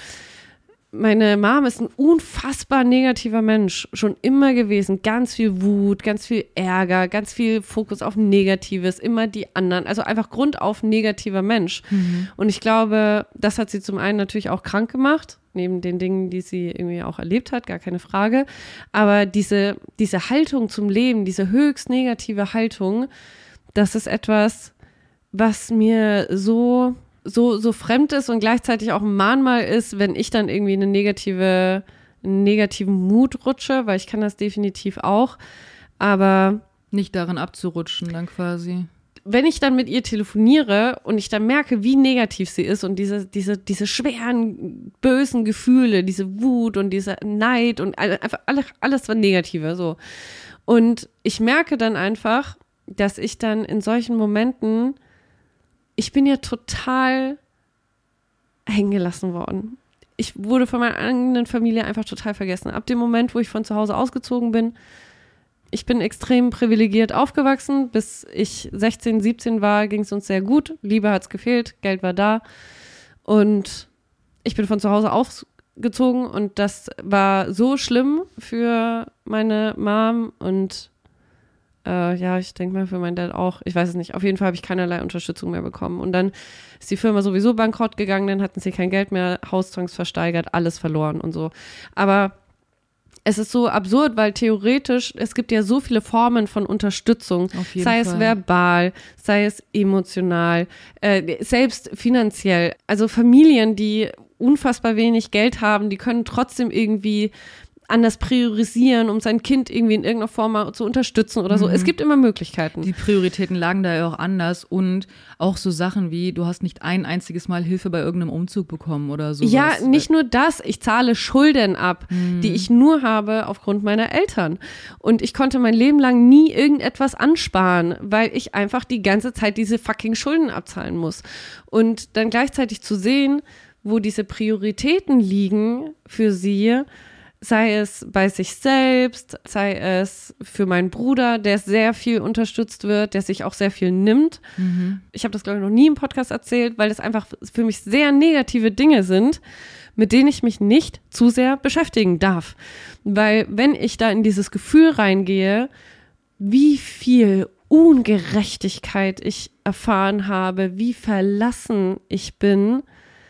Meine Mom ist ein unfassbar negativer Mensch, schon immer gewesen. Ganz viel Wut, ganz viel Ärger, ganz viel Fokus auf Negatives, immer die anderen. Also einfach grundauf negativer Mensch. Mhm. Und ich glaube, das hat sie zum einen natürlich auch krank gemacht, neben den Dingen, die sie irgendwie auch erlebt hat, gar keine Frage. Aber diese, diese Haltung zum Leben, diese höchst negative Haltung, das ist etwas, was mir so... so so fremd ist und gleichzeitig auch ein Mahnmal ist, wenn ich dann irgendwie eine negative, einen negativen Mut rutsche, weil ich kann das definitiv auch, aber nicht darin abzurutschen dann quasi. Wenn ich dann mit ihr telefoniere und ich dann merke, wie negativ sie ist und diese, diese, diese schweren, bösen Gefühle, diese Wut und dieser Neid und einfach alles, alles war Negative, so. Und ich merke dann einfach, dass ich dann in solchen Momenten ich bin ja total hängen gelassen worden. Ich wurde von meiner eigenen Familie einfach total vergessen. Ab dem Moment, wo ich von zu Hause ausgezogen bin, ich bin extrem privilegiert aufgewachsen. Bis ich sechzehn, siebzehn war, ging es uns sehr gut. Liebe hat es gefehlt, Geld war da. Und ich bin von zu Hause ausgezogen und das war so schlimm für meine Mom und Äh, ja, ich denke mal für meinen Dad auch. Ich weiß es nicht. Auf jeden Fall habe ich keinerlei Unterstützung mehr bekommen. Und dann ist die Firma sowieso bankrott gegangen, dann hatten sie kein Geld mehr, Hauszwangs versteigert, alles verloren und so. Aber es ist so absurd, weil theoretisch, es gibt ja so viele Formen von Unterstützung, sei es Fall. verbal, sei es emotional, äh, selbst finanziell. Also Familien, die unfassbar wenig Geld haben, die können trotzdem irgendwie anders priorisieren, um sein Kind irgendwie in irgendeiner Form mal zu unterstützen oder so. Mhm. Es gibt immer Möglichkeiten. Die Prioritäten lagen da ja auch anders und auch so Sachen wie, du hast nicht ein einziges Mal Hilfe bei irgendeinem Umzug bekommen oder so. Ja, nicht nur das, ich zahle Schulden ab, mhm. die ich nur habe aufgrund meiner Eltern. Und ich konnte mein Leben lang nie irgendetwas ansparen, weil ich einfach die ganze Zeit diese fucking Schulden abzahlen muss. Und dann gleichzeitig zu sehen, wo diese Prioritäten liegen für sie, sei es bei sich selbst, sei es für meinen Bruder, der sehr viel unterstützt wird, der sich auch sehr viel nimmt. Mhm. Ich habe das, glaube ich, noch nie im Podcast erzählt, weil das einfach für mich sehr negative Dinge sind, mit denen ich mich nicht zu sehr beschäftigen darf. Weil wenn ich da in dieses Gefühl reingehe, wie viel Ungerechtigkeit ich erfahren habe, wie verlassen ich bin,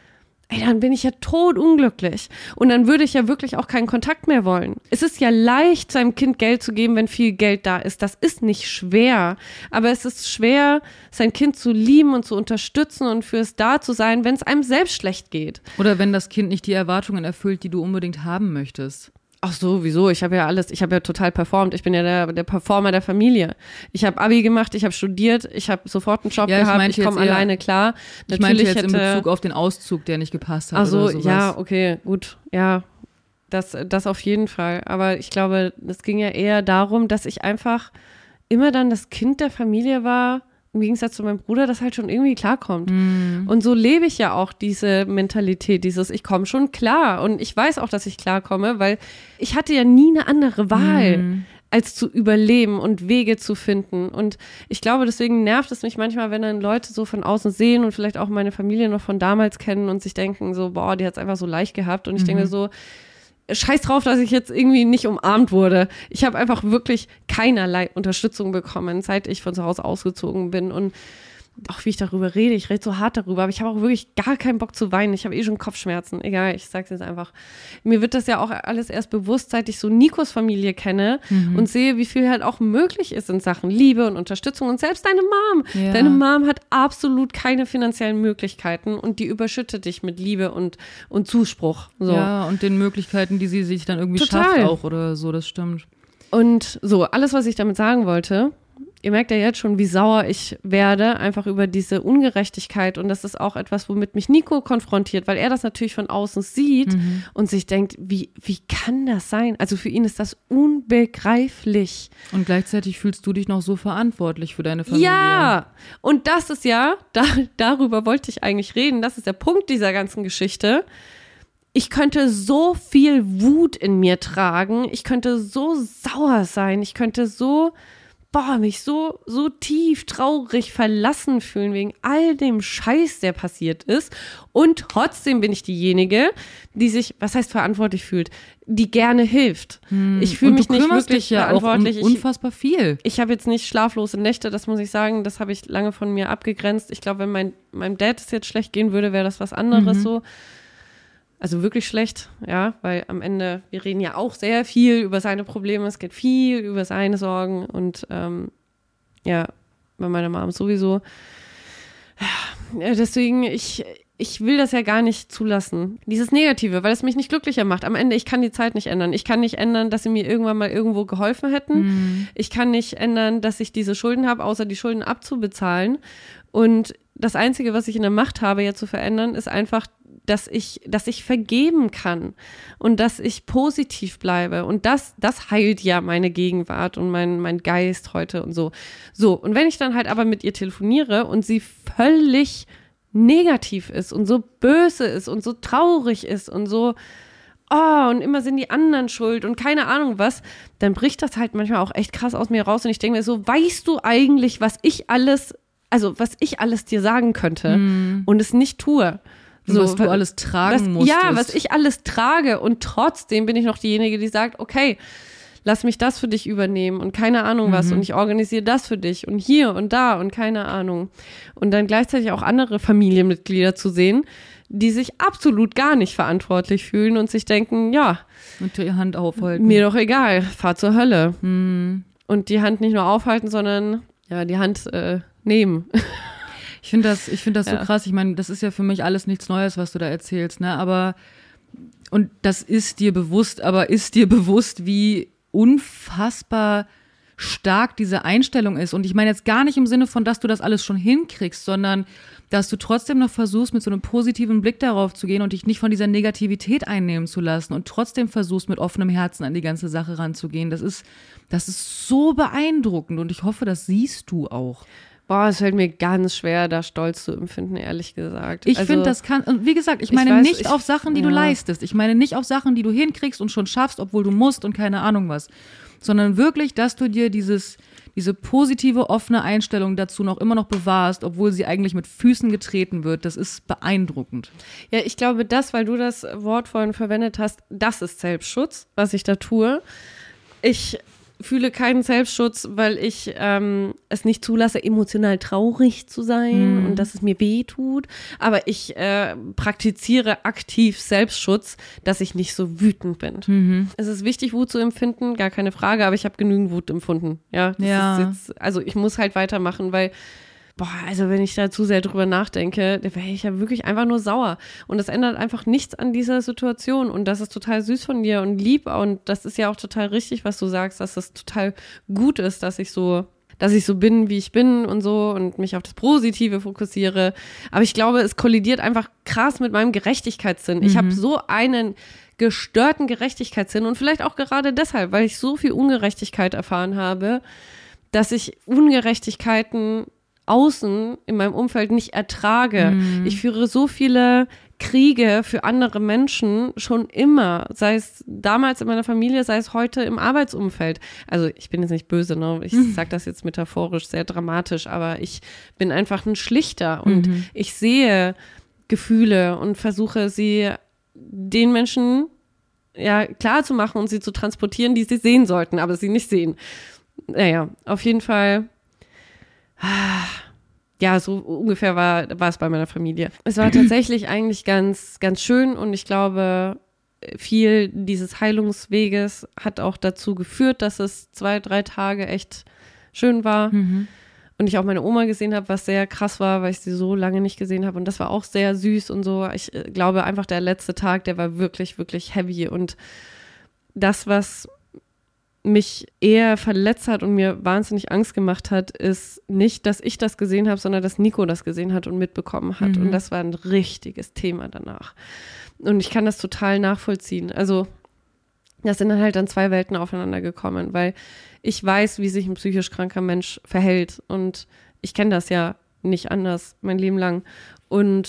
ey, dann bin ich ja totunglücklich. Und dann würde ich ja wirklich auch keinen Kontakt mehr wollen. Es ist ja leicht, seinem Kind Geld zu geben, wenn viel Geld da ist. Das ist nicht schwer. Aber es ist schwer, sein Kind zu lieben und zu unterstützen und für es da zu sein, wenn es einem selbst schlecht geht. Oder wenn das Kind nicht die Erwartungen erfüllt, die du unbedingt haben möchtest. Ach so, wieso? Ich habe ja alles, ich habe ja total performt. Ich bin ja der, der Performer der Familie. Ich habe Abi gemacht, ich habe studiert, ich habe sofort einen Job ja, ich gehabt, ich komme alleine klar. Ich Natürlich meinte jetzt hätte, in Bezug auf den Auszug, der nicht gepasst hat. Ach so, oder sowas. ja, okay, gut, ja, das, das auf jeden Fall. Aber ich glaube, es ging ja eher darum, dass ich einfach immer dann das Kind der Familie war, im Gegensatz zu meinem Bruder, das halt schon irgendwie klarkommt. Mm. Und so lebe ich ja auch diese Mentalität, dieses ich komme schon klar. Und ich weiß auch, dass ich klarkomme, weil ich hatte ja nie eine andere Wahl, mm. als zu überleben und Wege zu finden. Und ich glaube, deswegen nervt es mich manchmal, wenn dann Leute so von außen sehen und vielleicht auch meine Familie noch von damals kennen und sich denken so, boah, die hat es einfach so leicht gehabt. Und ich mm. denke so, scheiß drauf, dass ich jetzt irgendwie nicht umarmt wurde. Ich habe einfach wirklich keinerlei Unterstützung bekommen, seit ich von zu Hause ausgezogen bin. Und auch wie ich darüber rede, ich rede so hart darüber, aber ich habe auch wirklich gar keinen Bock zu weinen. Ich habe eh schon Kopfschmerzen. Egal, ich sag's jetzt einfach. Mir wird das ja auch alles erst bewusst, seit ich so Nikos Familie kenne mhm. und sehe, wie viel halt auch möglich ist in Sachen Liebe und Unterstützung. Und selbst deine Mom. Ja. Deine Mom hat absolut keine finanziellen Möglichkeiten und die überschüttet dich mit Liebe und, und Zuspruch. So. Ja, und den Möglichkeiten, die sie sich dann irgendwie Total. schafft auch oder so, das stimmt. Und so, alles, was ich damit sagen wollte, ihr merkt ja jetzt schon, wie sauer ich werde, einfach über diese Ungerechtigkeit. Und das ist auch etwas, womit mich Nico konfrontiert, weil er das natürlich von außen sieht mhm. und sich denkt, wie, wie kann das sein? Also für ihn ist das unbegreiflich. Und gleichzeitig fühlst du dich noch so verantwortlich für deine Familie. Ja, und das ist ja, da, darüber wollte ich eigentlich reden, das ist der Punkt dieser ganzen Geschichte. Ich könnte so viel Wut in mir tragen, ich könnte so sauer sein, ich könnte so boah, mich so, so tief traurig verlassen fühlen wegen all dem Scheiß, der passiert ist. Und trotzdem bin ich diejenige, die sich, was heißt verantwortlich fühlt, die gerne hilft. Hm. Ich fühle mich nicht wirklich dich ja verantwortlich. Auch um unfassbar viel. Ich, ich habe jetzt nicht schlaflose Nächte, das muss ich sagen, das habe ich lange von mir abgegrenzt. Ich glaube, wenn mein, meinem Dad es jetzt schlecht gehen würde, wäre das was anderes mhm. so. Also wirklich schlecht, ja, weil am Ende, wir reden ja auch sehr viel über seine Probleme, es geht viel über seine Sorgen und ähm, ja, bei meiner Mom sowieso. Ja, deswegen, ich, ich will das ja gar nicht zulassen, dieses Negative, weil es mich nicht glücklicher macht. Am Ende, ich kann die Zeit nicht ändern. Ich kann nicht ändern, dass sie mir irgendwann mal irgendwo geholfen hätten. Mhm. Ich kann nicht ändern, dass ich diese Schulden habe, außer die Schulden abzubezahlen. Und das Einzige, was ich in der Macht habe, jetzt zu verändern, ist einfach, dass ich, dass ich vergeben kann und dass ich positiv bleibe. Und das, das heilt ja meine Gegenwart und mein, mein Geist heute und so. So, und wenn ich dann halt aber mit ihr telefoniere und sie völlig negativ ist und so böse ist und so traurig ist und so, oh, und immer sind die anderen schuld und keine Ahnung was, dann bricht das halt manchmal auch echt krass aus mir raus und ich denke mir so, weißt du eigentlich, was ich alles, also was ich alles dir sagen könnte mm. und es nicht tue? So, was du alles tragen was, musstest. Ja, was ich alles trage und trotzdem bin ich noch diejenige, die sagt, okay, lass mich das für dich übernehmen und keine Ahnung was mhm. und ich organisiere das für dich und hier und da und keine Ahnung. Und dann gleichzeitig auch andere Familienmitglieder zu sehen, die sich absolut gar nicht verantwortlich fühlen und sich denken, ja, und die Hand aufhalten. Mir doch egal, fahr zur Hölle. Mhm. Und die Hand nicht nur aufhalten, sondern ja, die Hand äh, nehmen. Ich finde das, ich finde das ja. so krass. Ich meine, das ist ja für mich alles nichts Neues, was du da erzählst, ne? Aber, und das ist dir bewusst, aber ist dir bewusst, wie unfassbar stark diese Einstellung ist? Und ich meine jetzt gar nicht im Sinne von, dass du das alles schon hinkriegst, sondern dass du trotzdem noch versuchst, mit so einem positiven Blick darauf zu gehen und dich nicht von dieser Negativität einnehmen zu lassen und trotzdem versuchst, mit offenem Herzen an die ganze Sache ranzugehen. Das ist, das ist so beeindruckend und ich hoffe, das siehst du auch. Boah, es fällt mir ganz schwer, da Stolz zu empfinden, ehrlich gesagt. Ich also, finde, das kann, und wie gesagt, ich meine ich weiß, nicht ich, auf Sachen, die ja. du leistest. Ich meine nicht auf Sachen, die du hinkriegst und schon schaffst, obwohl du musst und keine Ahnung was. Sondern wirklich, dass du dir dieses, diese positive, offene Einstellung dazu noch immer noch bewahrst, obwohl sie eigentlich mit Füßen getreten wird. Das ist beeindruckend. Ja, ich glaube, das, weil du das Wort vorhin verwendet hast, das ist Selbstschutz, was ich da tue. Ich fühle keinen Selbstschutz, weil ich ähm, es nicht zulasse, emotional traurig zu sein mhm. und dass es mir weh tut. Aber ich äh, praktiziere aktiv Selbstschutz, dass ich nicht so wütend bin. Mhm. Es ist wichtig, Wut zu empfinden, gar keine Frage, aber ich habe genügend Wut empfunden. Ja, das ja. ist jetzt, also ich muss halt weitermachen, weil boah, also wenn ich da zu sehr drüber nachdenke, da wäre ich ja wirklich einfach nur sauer. Und das ändert einfach nichts an dieser Situation. Und das ist total süß von dir und lieb. Und das ist ja auch total richtig, was du sagst, dass das total gut ist, dass ich so, dass ich so bin, wie ich bin und so und mich auf das Positive fokussiere. Aber ich glaube, es kollidiert einfach krass mit meinem Gerechtigkeitssinn. Mhm. Ich habe so einen gestörten Gerechtigkeitssinn und vielleicht auch gerade deshalb, weil ich so viel Ungerechtigkeit erfahren habe, dass ich Ungerechtigkeiten außen in meinem Umfeld nicht ertrage. Mhm. Ich führe so viele Kriege für andere Menschen schon immer, sei es damals in meiner Familie, sei es heute im Arbeitsumfeld. Also ich bin jetzt nicht böse, ne? Ich mhm. sage das jetzt metaphorisch sehr dramatisch, aber ich bin einfach ein Schlichter und mhm. ich sehe Gefühle und versuche sie den Menschen ja klar zu machen und sie zu transportieren, die sie sehen sollten, aber sie nicht sehen. Naja, auf jeden Fall. Ja, so ungefähr war, war es bei meiner Familie. Es war tatsächlich eigentlich ganz, ganz schön und ich glaube, viel dieses Heilungsweges hat auch dazu geführt, dass es zwei, drei Tage echt schön war. Mhm. Und ich auch meine Oma gesehen habe, was sehr krass war, weil ich sie so lange nicht gesehen habe. Und das war auch sehr süß und so. Ich glaube einfach, der letzte Tag, der war wirklich, wirklich heavy. Und das, was mich eher verletzt hat und mir wahnsinnig Angst gemacht hat, ist nicht, dass ich das gesehen habe, sondern dass Nico das gesehen hat und mitbekommen hat. Mhm. Und das war ein richtiges Thema danach. Und ich kann das total nachvollziehen. Also das sind dann halt dann zwei Welten aufeinander gekommen, weil ich weiß, wie sich ein psychisch kranker Mensch verhält. Und ich kenne das ja nicht anders mein Leben lang. Und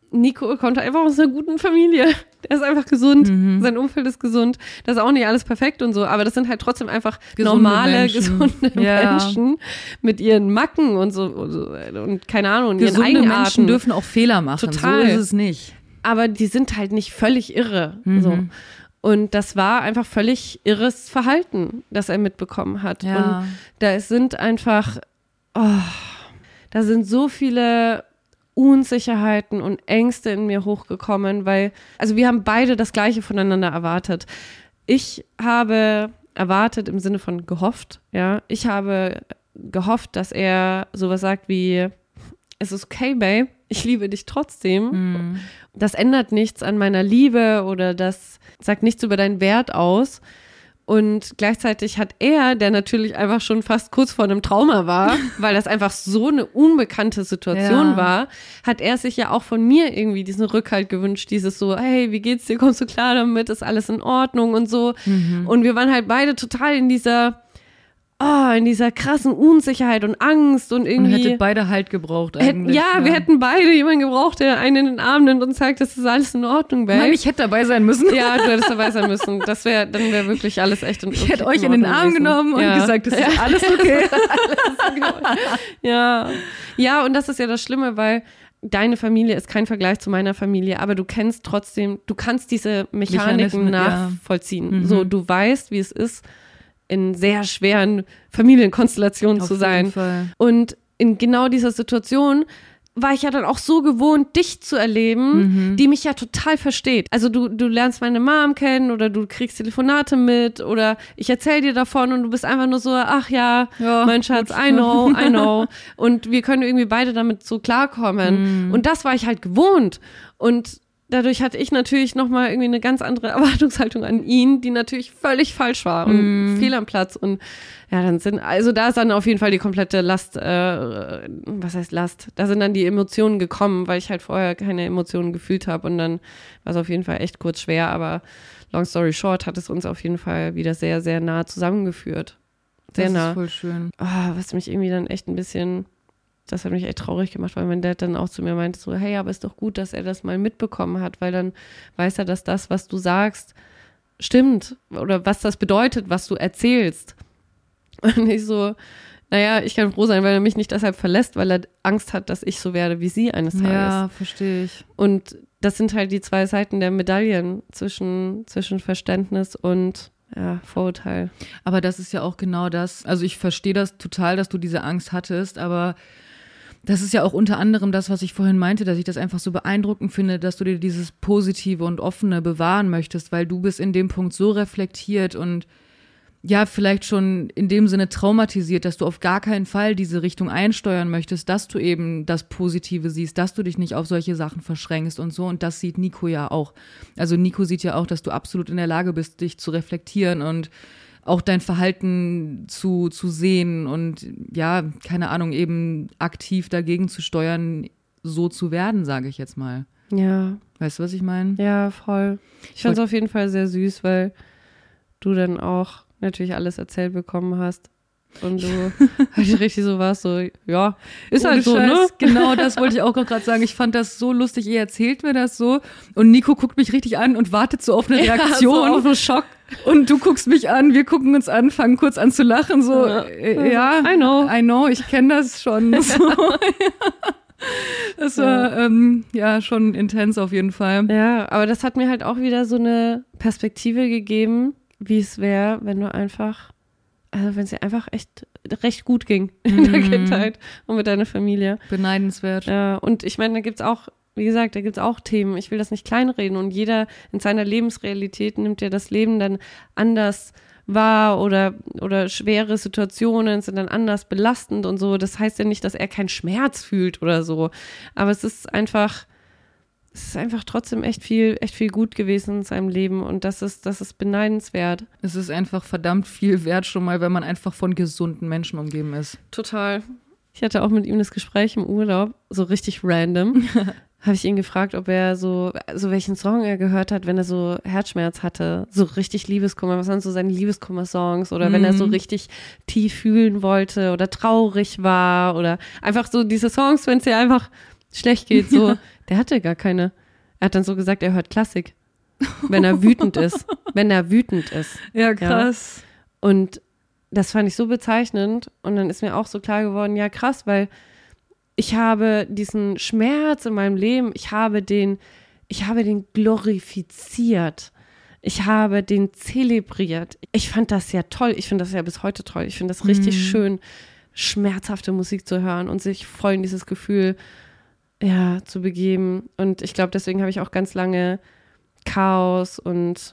Nico kommt einfach aus einer guten Familie. Der ist einfach gesund. Mhm. Sein Umfeld ist gesund. Das ist auch nicht alles perfekt und so, aber das sind halt trotzdem einfach Gesunde normale, Menschen. gesunde Ja. Menschen mit ihren Macken und so und, so, und keine Ahnung, und ihren Gesunde Eigenarten. Menschen dürfen auch Fehler machen. Total. So ist es nicht. Aber die sind halt nicht völlig irre. Mhm. So. Und das war einfach völlig irres Verhalten, das er mitbekommen hat. Ja. Und da sind einfach, oh, da sind so viele Unsicherheiten und Ängste in mir hochgekommen, weil, also wir haben beide das Gleiche voneinander erwartet. Ich habe erwartet im Sinne von gehofft, ja. Ich habe gehofft, dass er sowas sagt wie, es ist okay, Babe, ich liebe dich trotzdem. Mhm. Das ändert nichts an meiner Liebe oder das sagt nichts über deinen Wert aus. Und gleichzeitig hat er, der natürlich einfach schon fast kurz vor einem Trauma war, weil das einfach so eine unbekannte Situation Ja. war, hat er sich ja auch von mir irgendwie diesen Rückhalt gewünscht, dieses so, hey, wie geht's dir, kommst du klar damit, ist alles in Ordnung und so. Mhm. Und wir waren halt beide total in dieser, oh, in dieser krassen Unsicherheit und Angst und Und irgendwie. hätte beide Halt gebraucht Hätten, eigentlich. ja, wir hätten beide jemanden gebraucht, der einen in den Arm nimmt und sagt, das ist alles in Ordnung, Babe. Nein, ich hätte dabei sein müssen. Ja, du hättest dabei sein müssen. Das wäre, dann wäre wirklich alles echt in Ich hätte euch in den Arm genommen und ja. gesagt, das ist alles okay. Ja. Ja, und das ist ja das Schlimme, weil deine Familie ist kein Vergleich zu meiner Familie, aber du kennst trotzdem, du kannst diese Mechaniken Mechanismen, ja. nachvollziehen. Mhm. So, du weißt, wie es ist, in sehr schweren Familienkonstellationen Auf zu jeden sein. Fall. Und in genau dieser Situation war ich ja dann auch so gewohnt, dich zu erleben, Mhm. die mich ja total versteht. Also du, du lernst meine Mom kennen oder du kriegst Telefonate mit oder ich erzähle dir davon und du bist einfach nur so, ach ja, Ja, mein Schatz, gut. I know, I know. Und wir können irgendwie beide damit so klarkommen. Mhm. Und das war ich halt gewohnt. Und dadurch hatte ich natürlich nochmal irgendwie eine ganz andere Erwartungshaltung an ihn, die natürlich völlig falsch war und Mm. fehl am Platz. Und ja, dann sind, also da ist dann auf jeden Fall die komplette Last, äh, was heißt Last? Da sind dann die Emotionen gekommen, weil ich halt vorher keine Emotionen gefühlt habe. Und dann war es auf jeden Fall echt kurz schwer. Aber long story short hat es uns auf jeden Fall wieder sehr, sehr nah zusammengeführt. Sehr Das nah. ist voll schön. Ah, was mich irgendwie dann echt ein bisschen, das hat mich echt traurig gemacht, weil mein Dad dann auch zu mir meinte so, hey, aber ist doch gut, dass er das mal mitbekommen hat, weil dann weiß er, dass das, was du sagst, stimmt oder was das bedeutet, was du erzählst. Und ich so, naja, ich kann froh sein, weil er mich nicht deshalb verlässt, weil er Angst hat, dass ich so werde wie sie eines Tages. Ja, verstehe ich. Und das sind halt die zwei Seiten der Medaillen zwischen, zwischen Verständnis und ja, Vorurteil. Aber das ist ja auch genau das. Also ich verstehe das total, dass du diese Angst hattest, aber das ist ja auch unter anderem das, was ich vorhin meinte, dass ich das einfach so beeindruckend finde, dass du dir dieses Positive und Offene bewahren möchtest, weil du bist in dem Punkt so reflektiert und ja, vielleicht schon in dem Sinne traumatisiert, dass du auf gar keinen Fall diese Richtung einsteuern möchtest, dass du eben das Positive siehst, dass du dich nicht auf solche Sachen verschränkst und so. Und das sieht Nico ja auch. Also Nico sieht ja auch, dass du absolut in der Lage bist, dich zu reflektieren und auch dein Verhalten zu, zu sehen und ja, keine Ahnung, eben aktiv dagegen zu steuern, so zu werden, sage ich jetzt mal. Ja, Weißt du, was ich meine? ja, voll. Ich fand es auf jeden Fall sehr süß, weil du dann auch natürlich alles erzählt bekommen hast. Und du halt richtig so warst, so, ja, ist Ohne halt so, Scheiß, ne? Genau, das wollte ich auch gerade sagen. Ich fand das so lustig, ihr erzählt mir das so und Nico guckt mich richtig an und wartet so auf eine Reaktion. Ja, so auf einen Schock. Und du guckst mich an, wir gucken uns an, fangen kurz an zu lachen, so, Ja. äh, ja, I know. I know, ich kenne das schon. So. Das war, ähm, ja, schon intens auf jeden Fall. Ja, aber das hat mir halt auch wieder so eine Perspektive gegeben, wie es wäre, wenn du einfach, also wenn es dir einfach echt recht gut ging in der Mhm. Kindheit und mit deiner Familie. Beneidenswert. Ja, und ich meine, da gibt's auch, wie gesagt, da gibt's auch Themen. Ich will das nicht kleinreden und jeder in seiner Lebensrealität nimmt ja das Leben dann anders wahr oder, oder schwere Situationen sind dann anders belastend und so. Das heißt ja nicht, dass er keinen Schmerz fühlt oder so. Aber es ist einfach, es ist einfach trotzdem echt viel, echt viel gut gewesen in seinem Leben und das ist, das ist beneidenswert. Es ist einfach verdammt viel wert schon mal, wenn man einfach von gesunden Menschen umgeben ist. Total. Ich hatte auch mit ihm das Gespräch im Urlaub, so richtig random. Habe ich ihn gefragt, ob er so, so welchen Song er gehört hat, wenn er so Herzschmerz hatte, so richtig Liebeskummer, was waren so seine Liebeskummer-Songs oder mhm. wenn er so richtig tief fühlen wollte oder traurig war oder einfach so diese Songs, wenn es dir einfach schlecht geht, so Der hatte gar keine. Er hat dann so gesagt, er hört Klassik, wenn er wütend ist. Wenn er wütend ist. Ja, krass. Ja. Und das fand ich so bezeichnend. Und dann ist mir auch so klar geworden, ja krass, weil ich habe diesen Schmerz in meinem Leben, ich habe den, ich habe den glorifiziert. Ich habe den zelebriert. Ich fand das ja toll. Ich finde das ja bis heute toll. Ich finde das richtig mhm. schön, schmerzhafte Musik zu hören und sich voll in dieses Gefühl ja, zu begeben. Und ich glaube, deswegen habe ich auch ganz lange Chaos und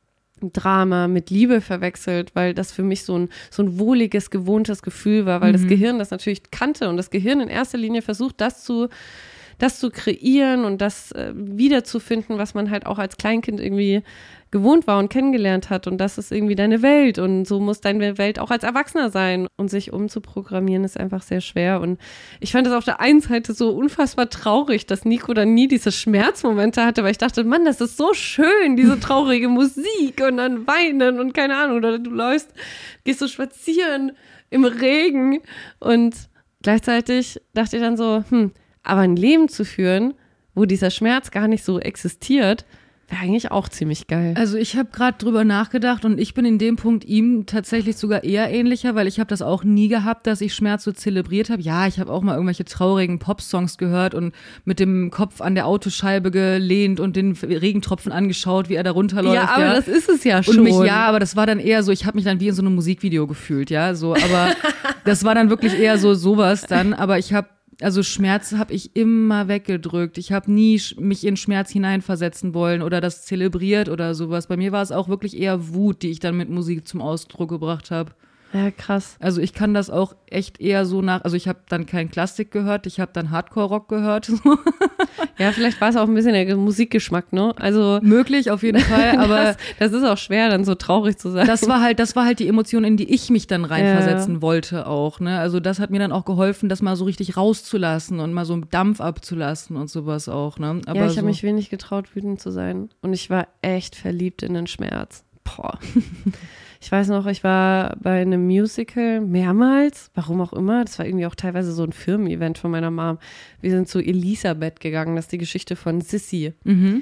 Drama mit Liebe verwechselt, weil das für mich so ein, so ein wohliges, gewohntes Gefühl war, weil mhm. das Gehirn das natürlich kannte und das Gehirn in erster Linie versucht, das zu das zu kreieren und das äh, wiederzufinden, was man halt auch als Kleinkind irgendwie gewohnt war und kennengelernt hat. Und das ist irgendwie deine Welt. Und so muss deine Welt auch als Erwachsener sein. Und sich umzuprogrammieren ist einfach sehr schwer. Und ich fand es auf der einen Seite so unfassbar traurig, dass Nico dann nie diese Schmerzmomente hatte, weil ich dachte, Mann, das ist so schön, diese traurige Musik und dann weinen und keine Ahnung. Oder du läufst, gehst so spazieren im Regen. Und gleichzeitig dachte ich dann so, hm, aber ein Leben zu führen, wo dieser Schmerz gar nicht so existiert, wäre eigentlich auch ziemlich geil. Also ich habe gerade drüber nachgedacht und ich bin in dem Punkt ihm tatsächlich sogar eher ähnlicher, weil ich habe das auch nie gehabt, dass ich Schmerz so zelebriert habe. Ja, ich habe auch mal irgendwelche traurigen Popsongs gehört und mit dem Kopf an der Autoscheibe gelehnt und den Regentropfen angeschaut, wie er da runterläuft. Ja, aber ja. das ist es ja schon. Und mich, ja, aber das war dann eher so, ich habe mich dann wie in so einem Musikvideo gefühlt, ja, so, aber das war dann wirklich eher so sowas dann, aber ich habe Also Schmerz habe ich immer weggedrückt. Ich habe nie mich in Schmerz hineinversetzen wollen oder das zelebriert oder sowas. Bei mir war es auch wirklich eher Wut, die ich dann mit Musik zum Ausdruck gebracht habe. Ja, krass. Also ich kann das auch echt eher so nach, also ich habe dann kein Klassik gehört, ich habe dann Hardcore-Rock gehört. Ja, vielleicht war es auch ein bisschen der Musikgeschmack, ne? Also möglich, auf jeden Fall, aber das, das ist auch schwer, dann so traurig zu sein. Das war halt, das war halt die Emotion, in die ich mich dann reinversetzen ja. wollte auch, ne? Also das hat mir dann auch geholfen, das mal so richtig rauszulassen und mal so einen Dampf abzulassen und sowas auch, ne? Aber ja, ich so. habe mich wenig getraut, wütend zu sein und ich war echt verliebt in den Schmerz. Boah. Ich weiß noch, ich war bei einem Musical mehrmals, warum auch immer. Das war irgendwie auch teilweise so ein Firmen-Event von meiner Mom. Wir sind zu Elisabeth gegangen, das ist die Geschichte von Sissi. Mhm.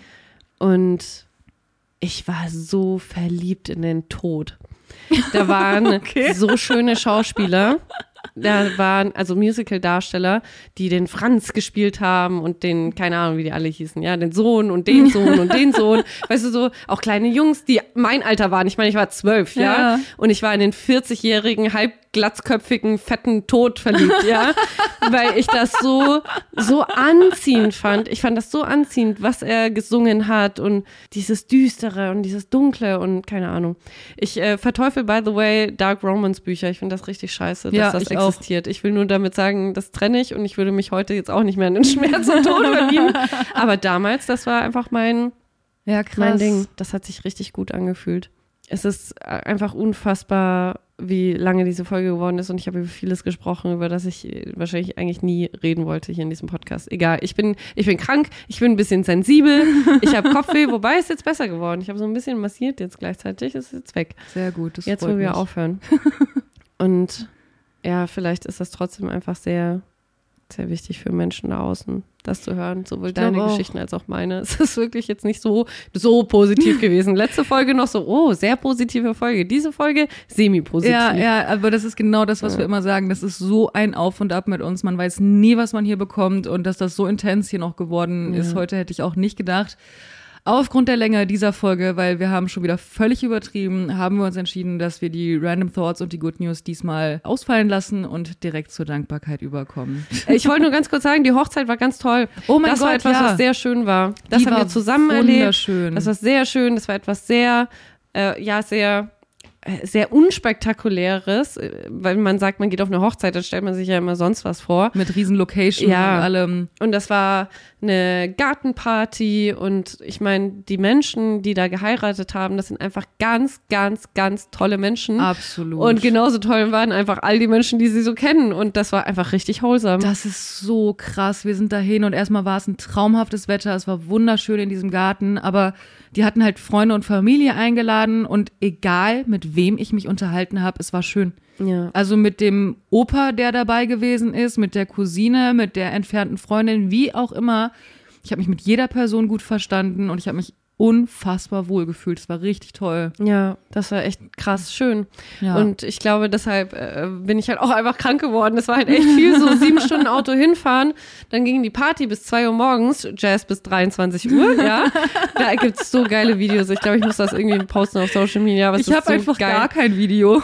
Und ich war so verliebt in den Tod. Da waren okay. so schöne Schauspieler. Da waren also Musical-Darsteller, die den Franz gespielt haben und den, keine Ahnung, wie die alle hießen, ja, den Sohn und den Sohn und den Sohn. Weißt du, so auch kleine Jungs, die mein Alter waren. Ich meine, ich war zwölf, ja, ja. Und ich war in den vierzig-jährigen, halb glatzköpfigen, fetten Tod verliebt, ja, weil ich das so, so anziehend fand. Ich fand das so anziehend, was er gesungen hat und dieses Düstere und dieses Dunkle und keine Ahnung. Ich äh, verteufel, by the way, Dark Romance Bücher. Ich finde das richtig scheiße, dass ja, das ich existiert. Auch. Ich will nur damit sagen, das trenne ich und ich würde mich heute jetzt auch nicht mehr in den Schmerz und Tod verlieben. Aber damals, das war einfach mein, ja, krass. mein Ding. Das hat sich richtig gut angefühlt. Es ist einfach unfassbar, wie lange diese Folge geworden ist und ich habe über vieles gesprochen, über das ich wahrscheinlich eigentlich nie reden wollte hier in diesem Podcast. Egal, ich bin, ich bin krank, ich bin ein bisschen sensibel, ich habe Kopfweh, wobei es jetzt besser geworden. Ich habe so ein bisschen massiert jetzt gleichzeitig, ist jetzt weg. Sehr gut, das jetzt, freut wo wir mich. aufhören. Und ja, vielleicht ist das trotzdem einfach sehr, sehr wichtig für Menschen da außen, das zu hören, sowohl ich deine auch. Geschichten als auch meine. Es ist wirklich jetzt nicht so, so positiv gewesen. Letzte Folge noch so, oh, sehr positive Folge. Diese Folge semi-positiv. Ja, ja, aber das ist genau das, was ja. wir immer sagen. Das ist so ein Auf und Ab mit uns. Man weiß nie, was man hier bekommt und dass das so intens hier noch geworden ja. ist. Heute hätte ich auch nicht gedacht. Aufgrund der Länge dieser Folge, weil wir haben schon wieder völlig übertrieben, haben wir uns entschieden, dass wir die Random Thoughts und die Good News diesmal ausfallen lassen und direkt zur Dankbarkeit überkommen. Ich wollte nur ganz kurz sagen, die Hochzeit war ganz toll. Oh mein das Gott, war etwas, ja. was sehr schön war. Das die haben war wir zusammen erlebt. Wunderschön. Das war sehr schön. Das war etwas sehr, äh, ja, sehr... sehr unspektakuläres, weil man sagt, man geht auf eine Hochzeit, dann stellt man sich ja immer sonst was vor. Mit riesen Location ja. und allem. Und das war eine Gartenparty und ich meine, die Menschen, die da geheiratet haben, das sind einfach ganz, ganz, ganz tolle Menschen. Absolut. Und genauso toll waren einfach all die Menschen, die sie so kennen und das war einfach richtig wholesome. Das ist so krass. Wir sind dahin und erstmal war es ein traumhaftes Wetter, es war wunderschön in diesem Garten, aber die hatten halt Freunde und Familie eingeladen und egal, mit wem ich mich unterhalten habe, es war schön. Ja. Also mit dem Opa, der dabei gewesen ist, mit der Cousine, mit der entfernten Freundin, wie auch immer. Ich habe mich mit jeder Person gut verstanden und ich habe mich unfassbar wohl gefühlt. Es war richtig toll. Ja, das war echt krass schön. Ja. Und ich glaube, deshalb äh, bin ich halt auch einfach krank geworden. Das war halt echt viel, so sieben Stunden Auto hinfahren. Dann ging die Party bis zwei Uhr morgens, Jazz bis dreiundzwanzig Uhr, ja. Da gibt's so geile Videos. Ich glaube, ich muss das irgendwie posten auf Social Media. Aber es ich habe so einfach geil. gar kein Video.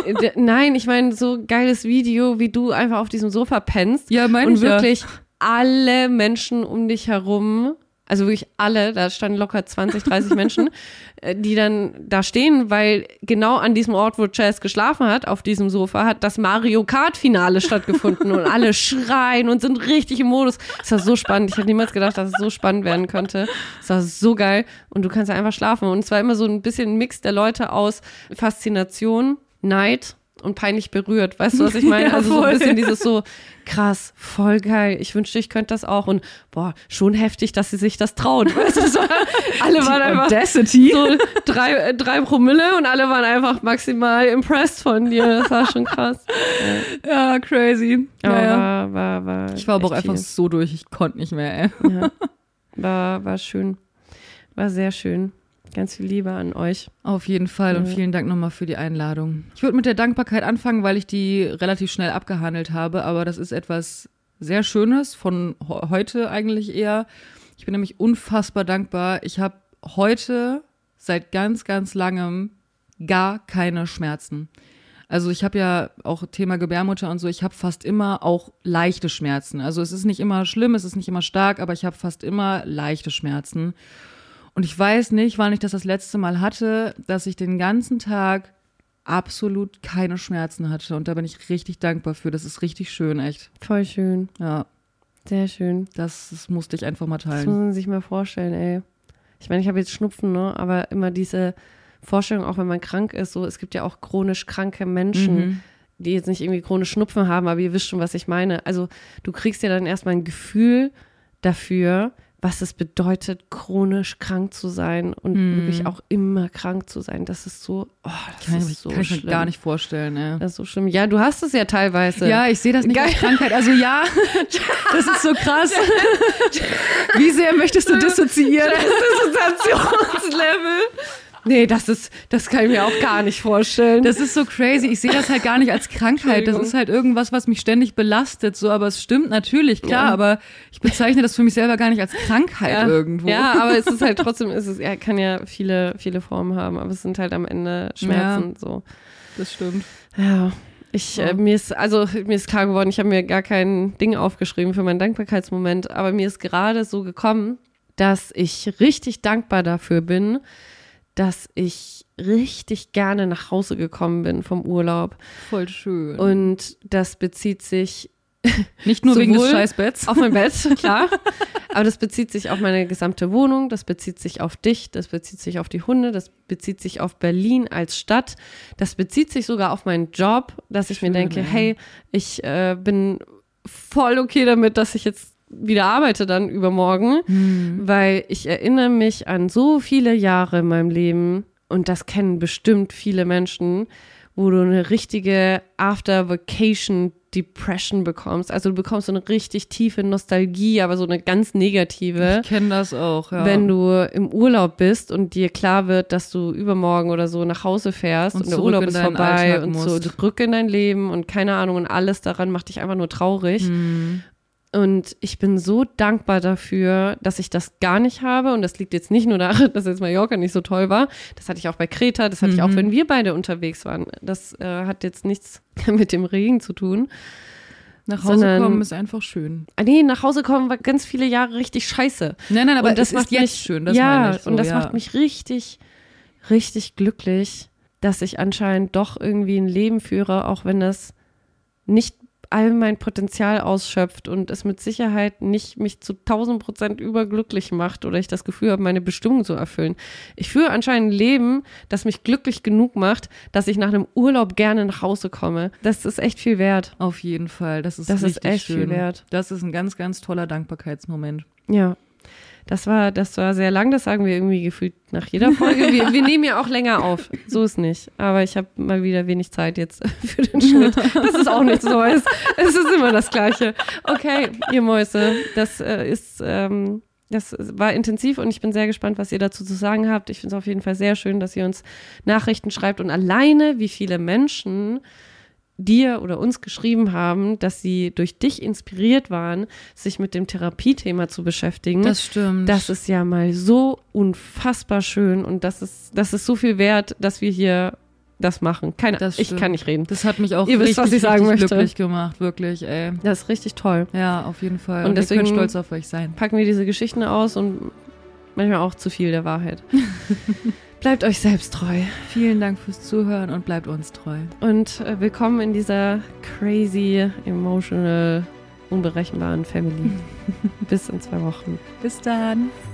Nein, ich meine, so geiles Video, wie du einfach auf diesem Sofa pennst. Ja, meine und ich wirklich ja. alle Menschen um dich herum, also wirklich alle, da standen locker zwanzig, dreißig Menschen, die dann da stehen, weil genau an diesem Ort, wo Jazz geschlafen hat, auf diesem Sofa, hat das Mario Kart Finale stattgefunden und alle schreien und sind richtig im Modus. Es war so spannend. Ich hätte niemals gedacht, dass es so spannend werden könnte. Es war so geil und du kannst einfach schlafen. Und es war immer so ein bisschen ein Mix der Leute aus Faszination, Neid und peinlich berührt. Weißt du, was ich meine? Ja, also so voll. ein bisschen dieses so, krass, voll geil. Ich wünschte, ich könnte das auch. Und boah, schon heftig, dass sie sich das trauen. Weißt du, so, alle waren einfach Audacity. so drei, äh, drei Promille und alle waren einfach maximal impressed von dir. Das war schon krass. Ja, crazy. Aber Ja, ja. war, war, war Ich war aber auch echt einfach viel. so durch, ich konnte nicht mehr, ey. Ja. War, war schön. War sehr schön. Ganz viel Liebe an euch. Auf jeden Fall und Ja. vielen Dank nochmal für die Einladung. Ich würde mit der Dankbarkeit anfangen, weil ich die relativ schnell abgehandelt habe, aber das ist etwas sehr Schönes, von he- heute eigentlich eher. Ich bin nämlich unfassbar dankbar. Ich habe heute seit ganz, ganz langem gar keine Schmerzen. Also ich habe ja auch Thema Gebärmutter und so, ich habe fast immer auch leichte Schmerzen. Also es ist nicht immer schlimm, es ist nicht immer stark, aber ich habe fast immer leichte Schmerzen. Und ich weiß nicht, wann ich das das letzte Mal hatte, dass ich den ganzen Tag absolut keine Schmerzen hatte. Und da bin ich richtig dankbar für. Das ist richtig schön, echt. Voll schön. Ja, Sehr schön. das, das musste ich einfach mal Das muss teilen. man sich mal vorstellen, ey. Ich meine, ich habe jetzt Schnupfen, ne? Aber immer diese Vorstellung, auch wenn man krank ist, so, es gibt ja auch chronisch kranke Menschen, Mhm. die jetzt nicht irgendwie chronisch Schnupfen haben, aber ihr wisst schon, was ich meine. Also du kriegst ja dann erstmal ein Gefühl dafür, was es bedeutet, chronisch krank zu sein und Mhm. wirklich auch immer krank zu sein. Das ist so, oh, das Kann, ist ich, so kann ich mir schlimm. gar nicht vorstellen, ey. Das ist so schlimm. Ja, du hast es ja teilweise. Ja, ich sehe das nicht Geil. als Krankheit. Also ja, das ist so krass. Wie sehr möchtest du dissoziieren? Dissoziationslevel. Nee, das ist, das kann ich mir auch gar nicht vorstellen. Das ist so crazy. Ich sehe das halt gar nicht als Krankheit. Das Entschuldigung. ist halt irgendwas, was mich ständig belastet. So, aber es stimmt natürlich, klar. Ja. Aber ich bezeichne das für mich selber gar nicht als Krankheit ja. irgendwo. Ja, aber es ist halt trotzdem, es ist, er kann ja viele, viele Formen haben, aber es sind halt am Ende Schmerzen, so. Das stimmt. Ja. Ich, äh, mir ist, also, mir ist klar geworden, ich habe mir gar kein Ding aufgeschrieben für meinen Dankbarkeitsmoment, aber mir ist gerade so gekommen, dass ich richtig dankbar dafür bin, dass ich richtig gerne nach Hause gekommen bin vom Urlaub. Voll schön. Und das bezieht sich nicht nur wegen des sowohl Scheißbetts. auf mein Bett, klar, aber das bezieht sich auf meine gesamte Wohnung, das bezieht sich auf dich, das bezieht sich auf die Hunde, das bezieht sich auf Berlin als Stadt, das bezieht sich sogar auf meinen Job, dass ich Schön, mir denke, ey. hey, ich äh, bin voll okay damit, dass ich jetzt wieder arbeite dann übermorgen, Hm. weil ich erinnere mich an so viele Jahre in meinem Leben und das kennen bestimmt viele Menschen, wo du eine richtige After-Vacation-Depression bekommst. Also du bekommst so eine richtig tiefe Nostalgie, aber so eine ganz negative, Ich kenne das auch, ja. wenn du im Urlaub bist und dir klar wird, dass du übermorgen oder so nach Hause fährst Und und, der zurück Urlaub in ist deinen vorbei Alltag und musst. zurück in dein Leben und keine Ahnung und alles daran macht dich einfach nur traurig. Hm. Und ich bin so dankbar dafür, dass ich das gar nicht habe. Und das liegt jetzt nicht nur daran, dass jetzt Mallorca nicht so toll war. Das hatte ich auch bei Kreta, das hatte ich auch, Mhm. wenn wir beide unterwegs waren. Das äh, hat jetzt nichts mit dem Regen zu tun. Nach Hause sondern- kommen ist einfach schön. Ah, nee, nach Hause kommen war ganz viele Jahre richtig scheiße. Nein, nein, aber und das es macht ist jetzt mich, schön, das ja, meine ich so, und das ja. macht mich richtig, richtig glücklich, dass ich anscheinend doch irgendwie ein Leben führe, auch wenn das nicht all mein Potenzial ausschöpft und es mit Sicherheit nicht mich zu tausend Prozent überglücklich macht oder ich das Gefühl habe, meine Bestimmung zu erfüllen. Ich führe anscheinend ein Leben, das mich glücklich genug macht, dass ich nach einem Urlaub gerne nach Hause komme. Das ist echt viel wert. Auf jeden Fall, das ist Das ist richtig echt viel schön. wert. Das ist ein ganz, ganz toller Dankbarkeitsmoment. Ja. Das war, das war sehr lang, das sagen wir irgendwie gefühlt nach jeder Folge. Wir, wir nehmen ja auch länger auf, so ist nicht. Aber ich habe mal wieder wenig Zeit jetzt für den Schnitt. Das ist auch nichts Neues. Es ist immer das Gleiche. Okay, ihr Mäuse, das äh, ist ähm, das war intensiv und ich bin sehr gespannt, was ihr dazu zu sagen habt. Ich finde es auf jeden Fall sehr schön, dass ihr uns Nachrichten schreibt und alleine, wie viele Menschen dir oder uns geschrieben haben, dass sie durch dich inspiriert waren, sich mit dem Therapiethema zu beschäftigen. Das stimmt. Das ist ja mal so unfassbar schön und das ist, das ist so viel wert, dass wir hier das machen. Keine, Das ich stimmt. kann nicht reden. Das hat mich auch Ihr wisst, richtig, was ich sagen richtig möchte. glücklich gemacht, wirklich, ey. Das ist richtig toll. Ja, auf jeden Fall. Und Und, deswegen- ihr könnt stolz auf euch sein. Packen wir diese Geschichten aus und manchmal auch zu viel der Wahrheit. Bleibt euch selbst treu Vielen Dank fürs Zuhören und bleibt uns treu. und äh, willkommen in dieser crazy, emotional, unberechenbaren Family. Bis in zwei Wochen. Bis dann.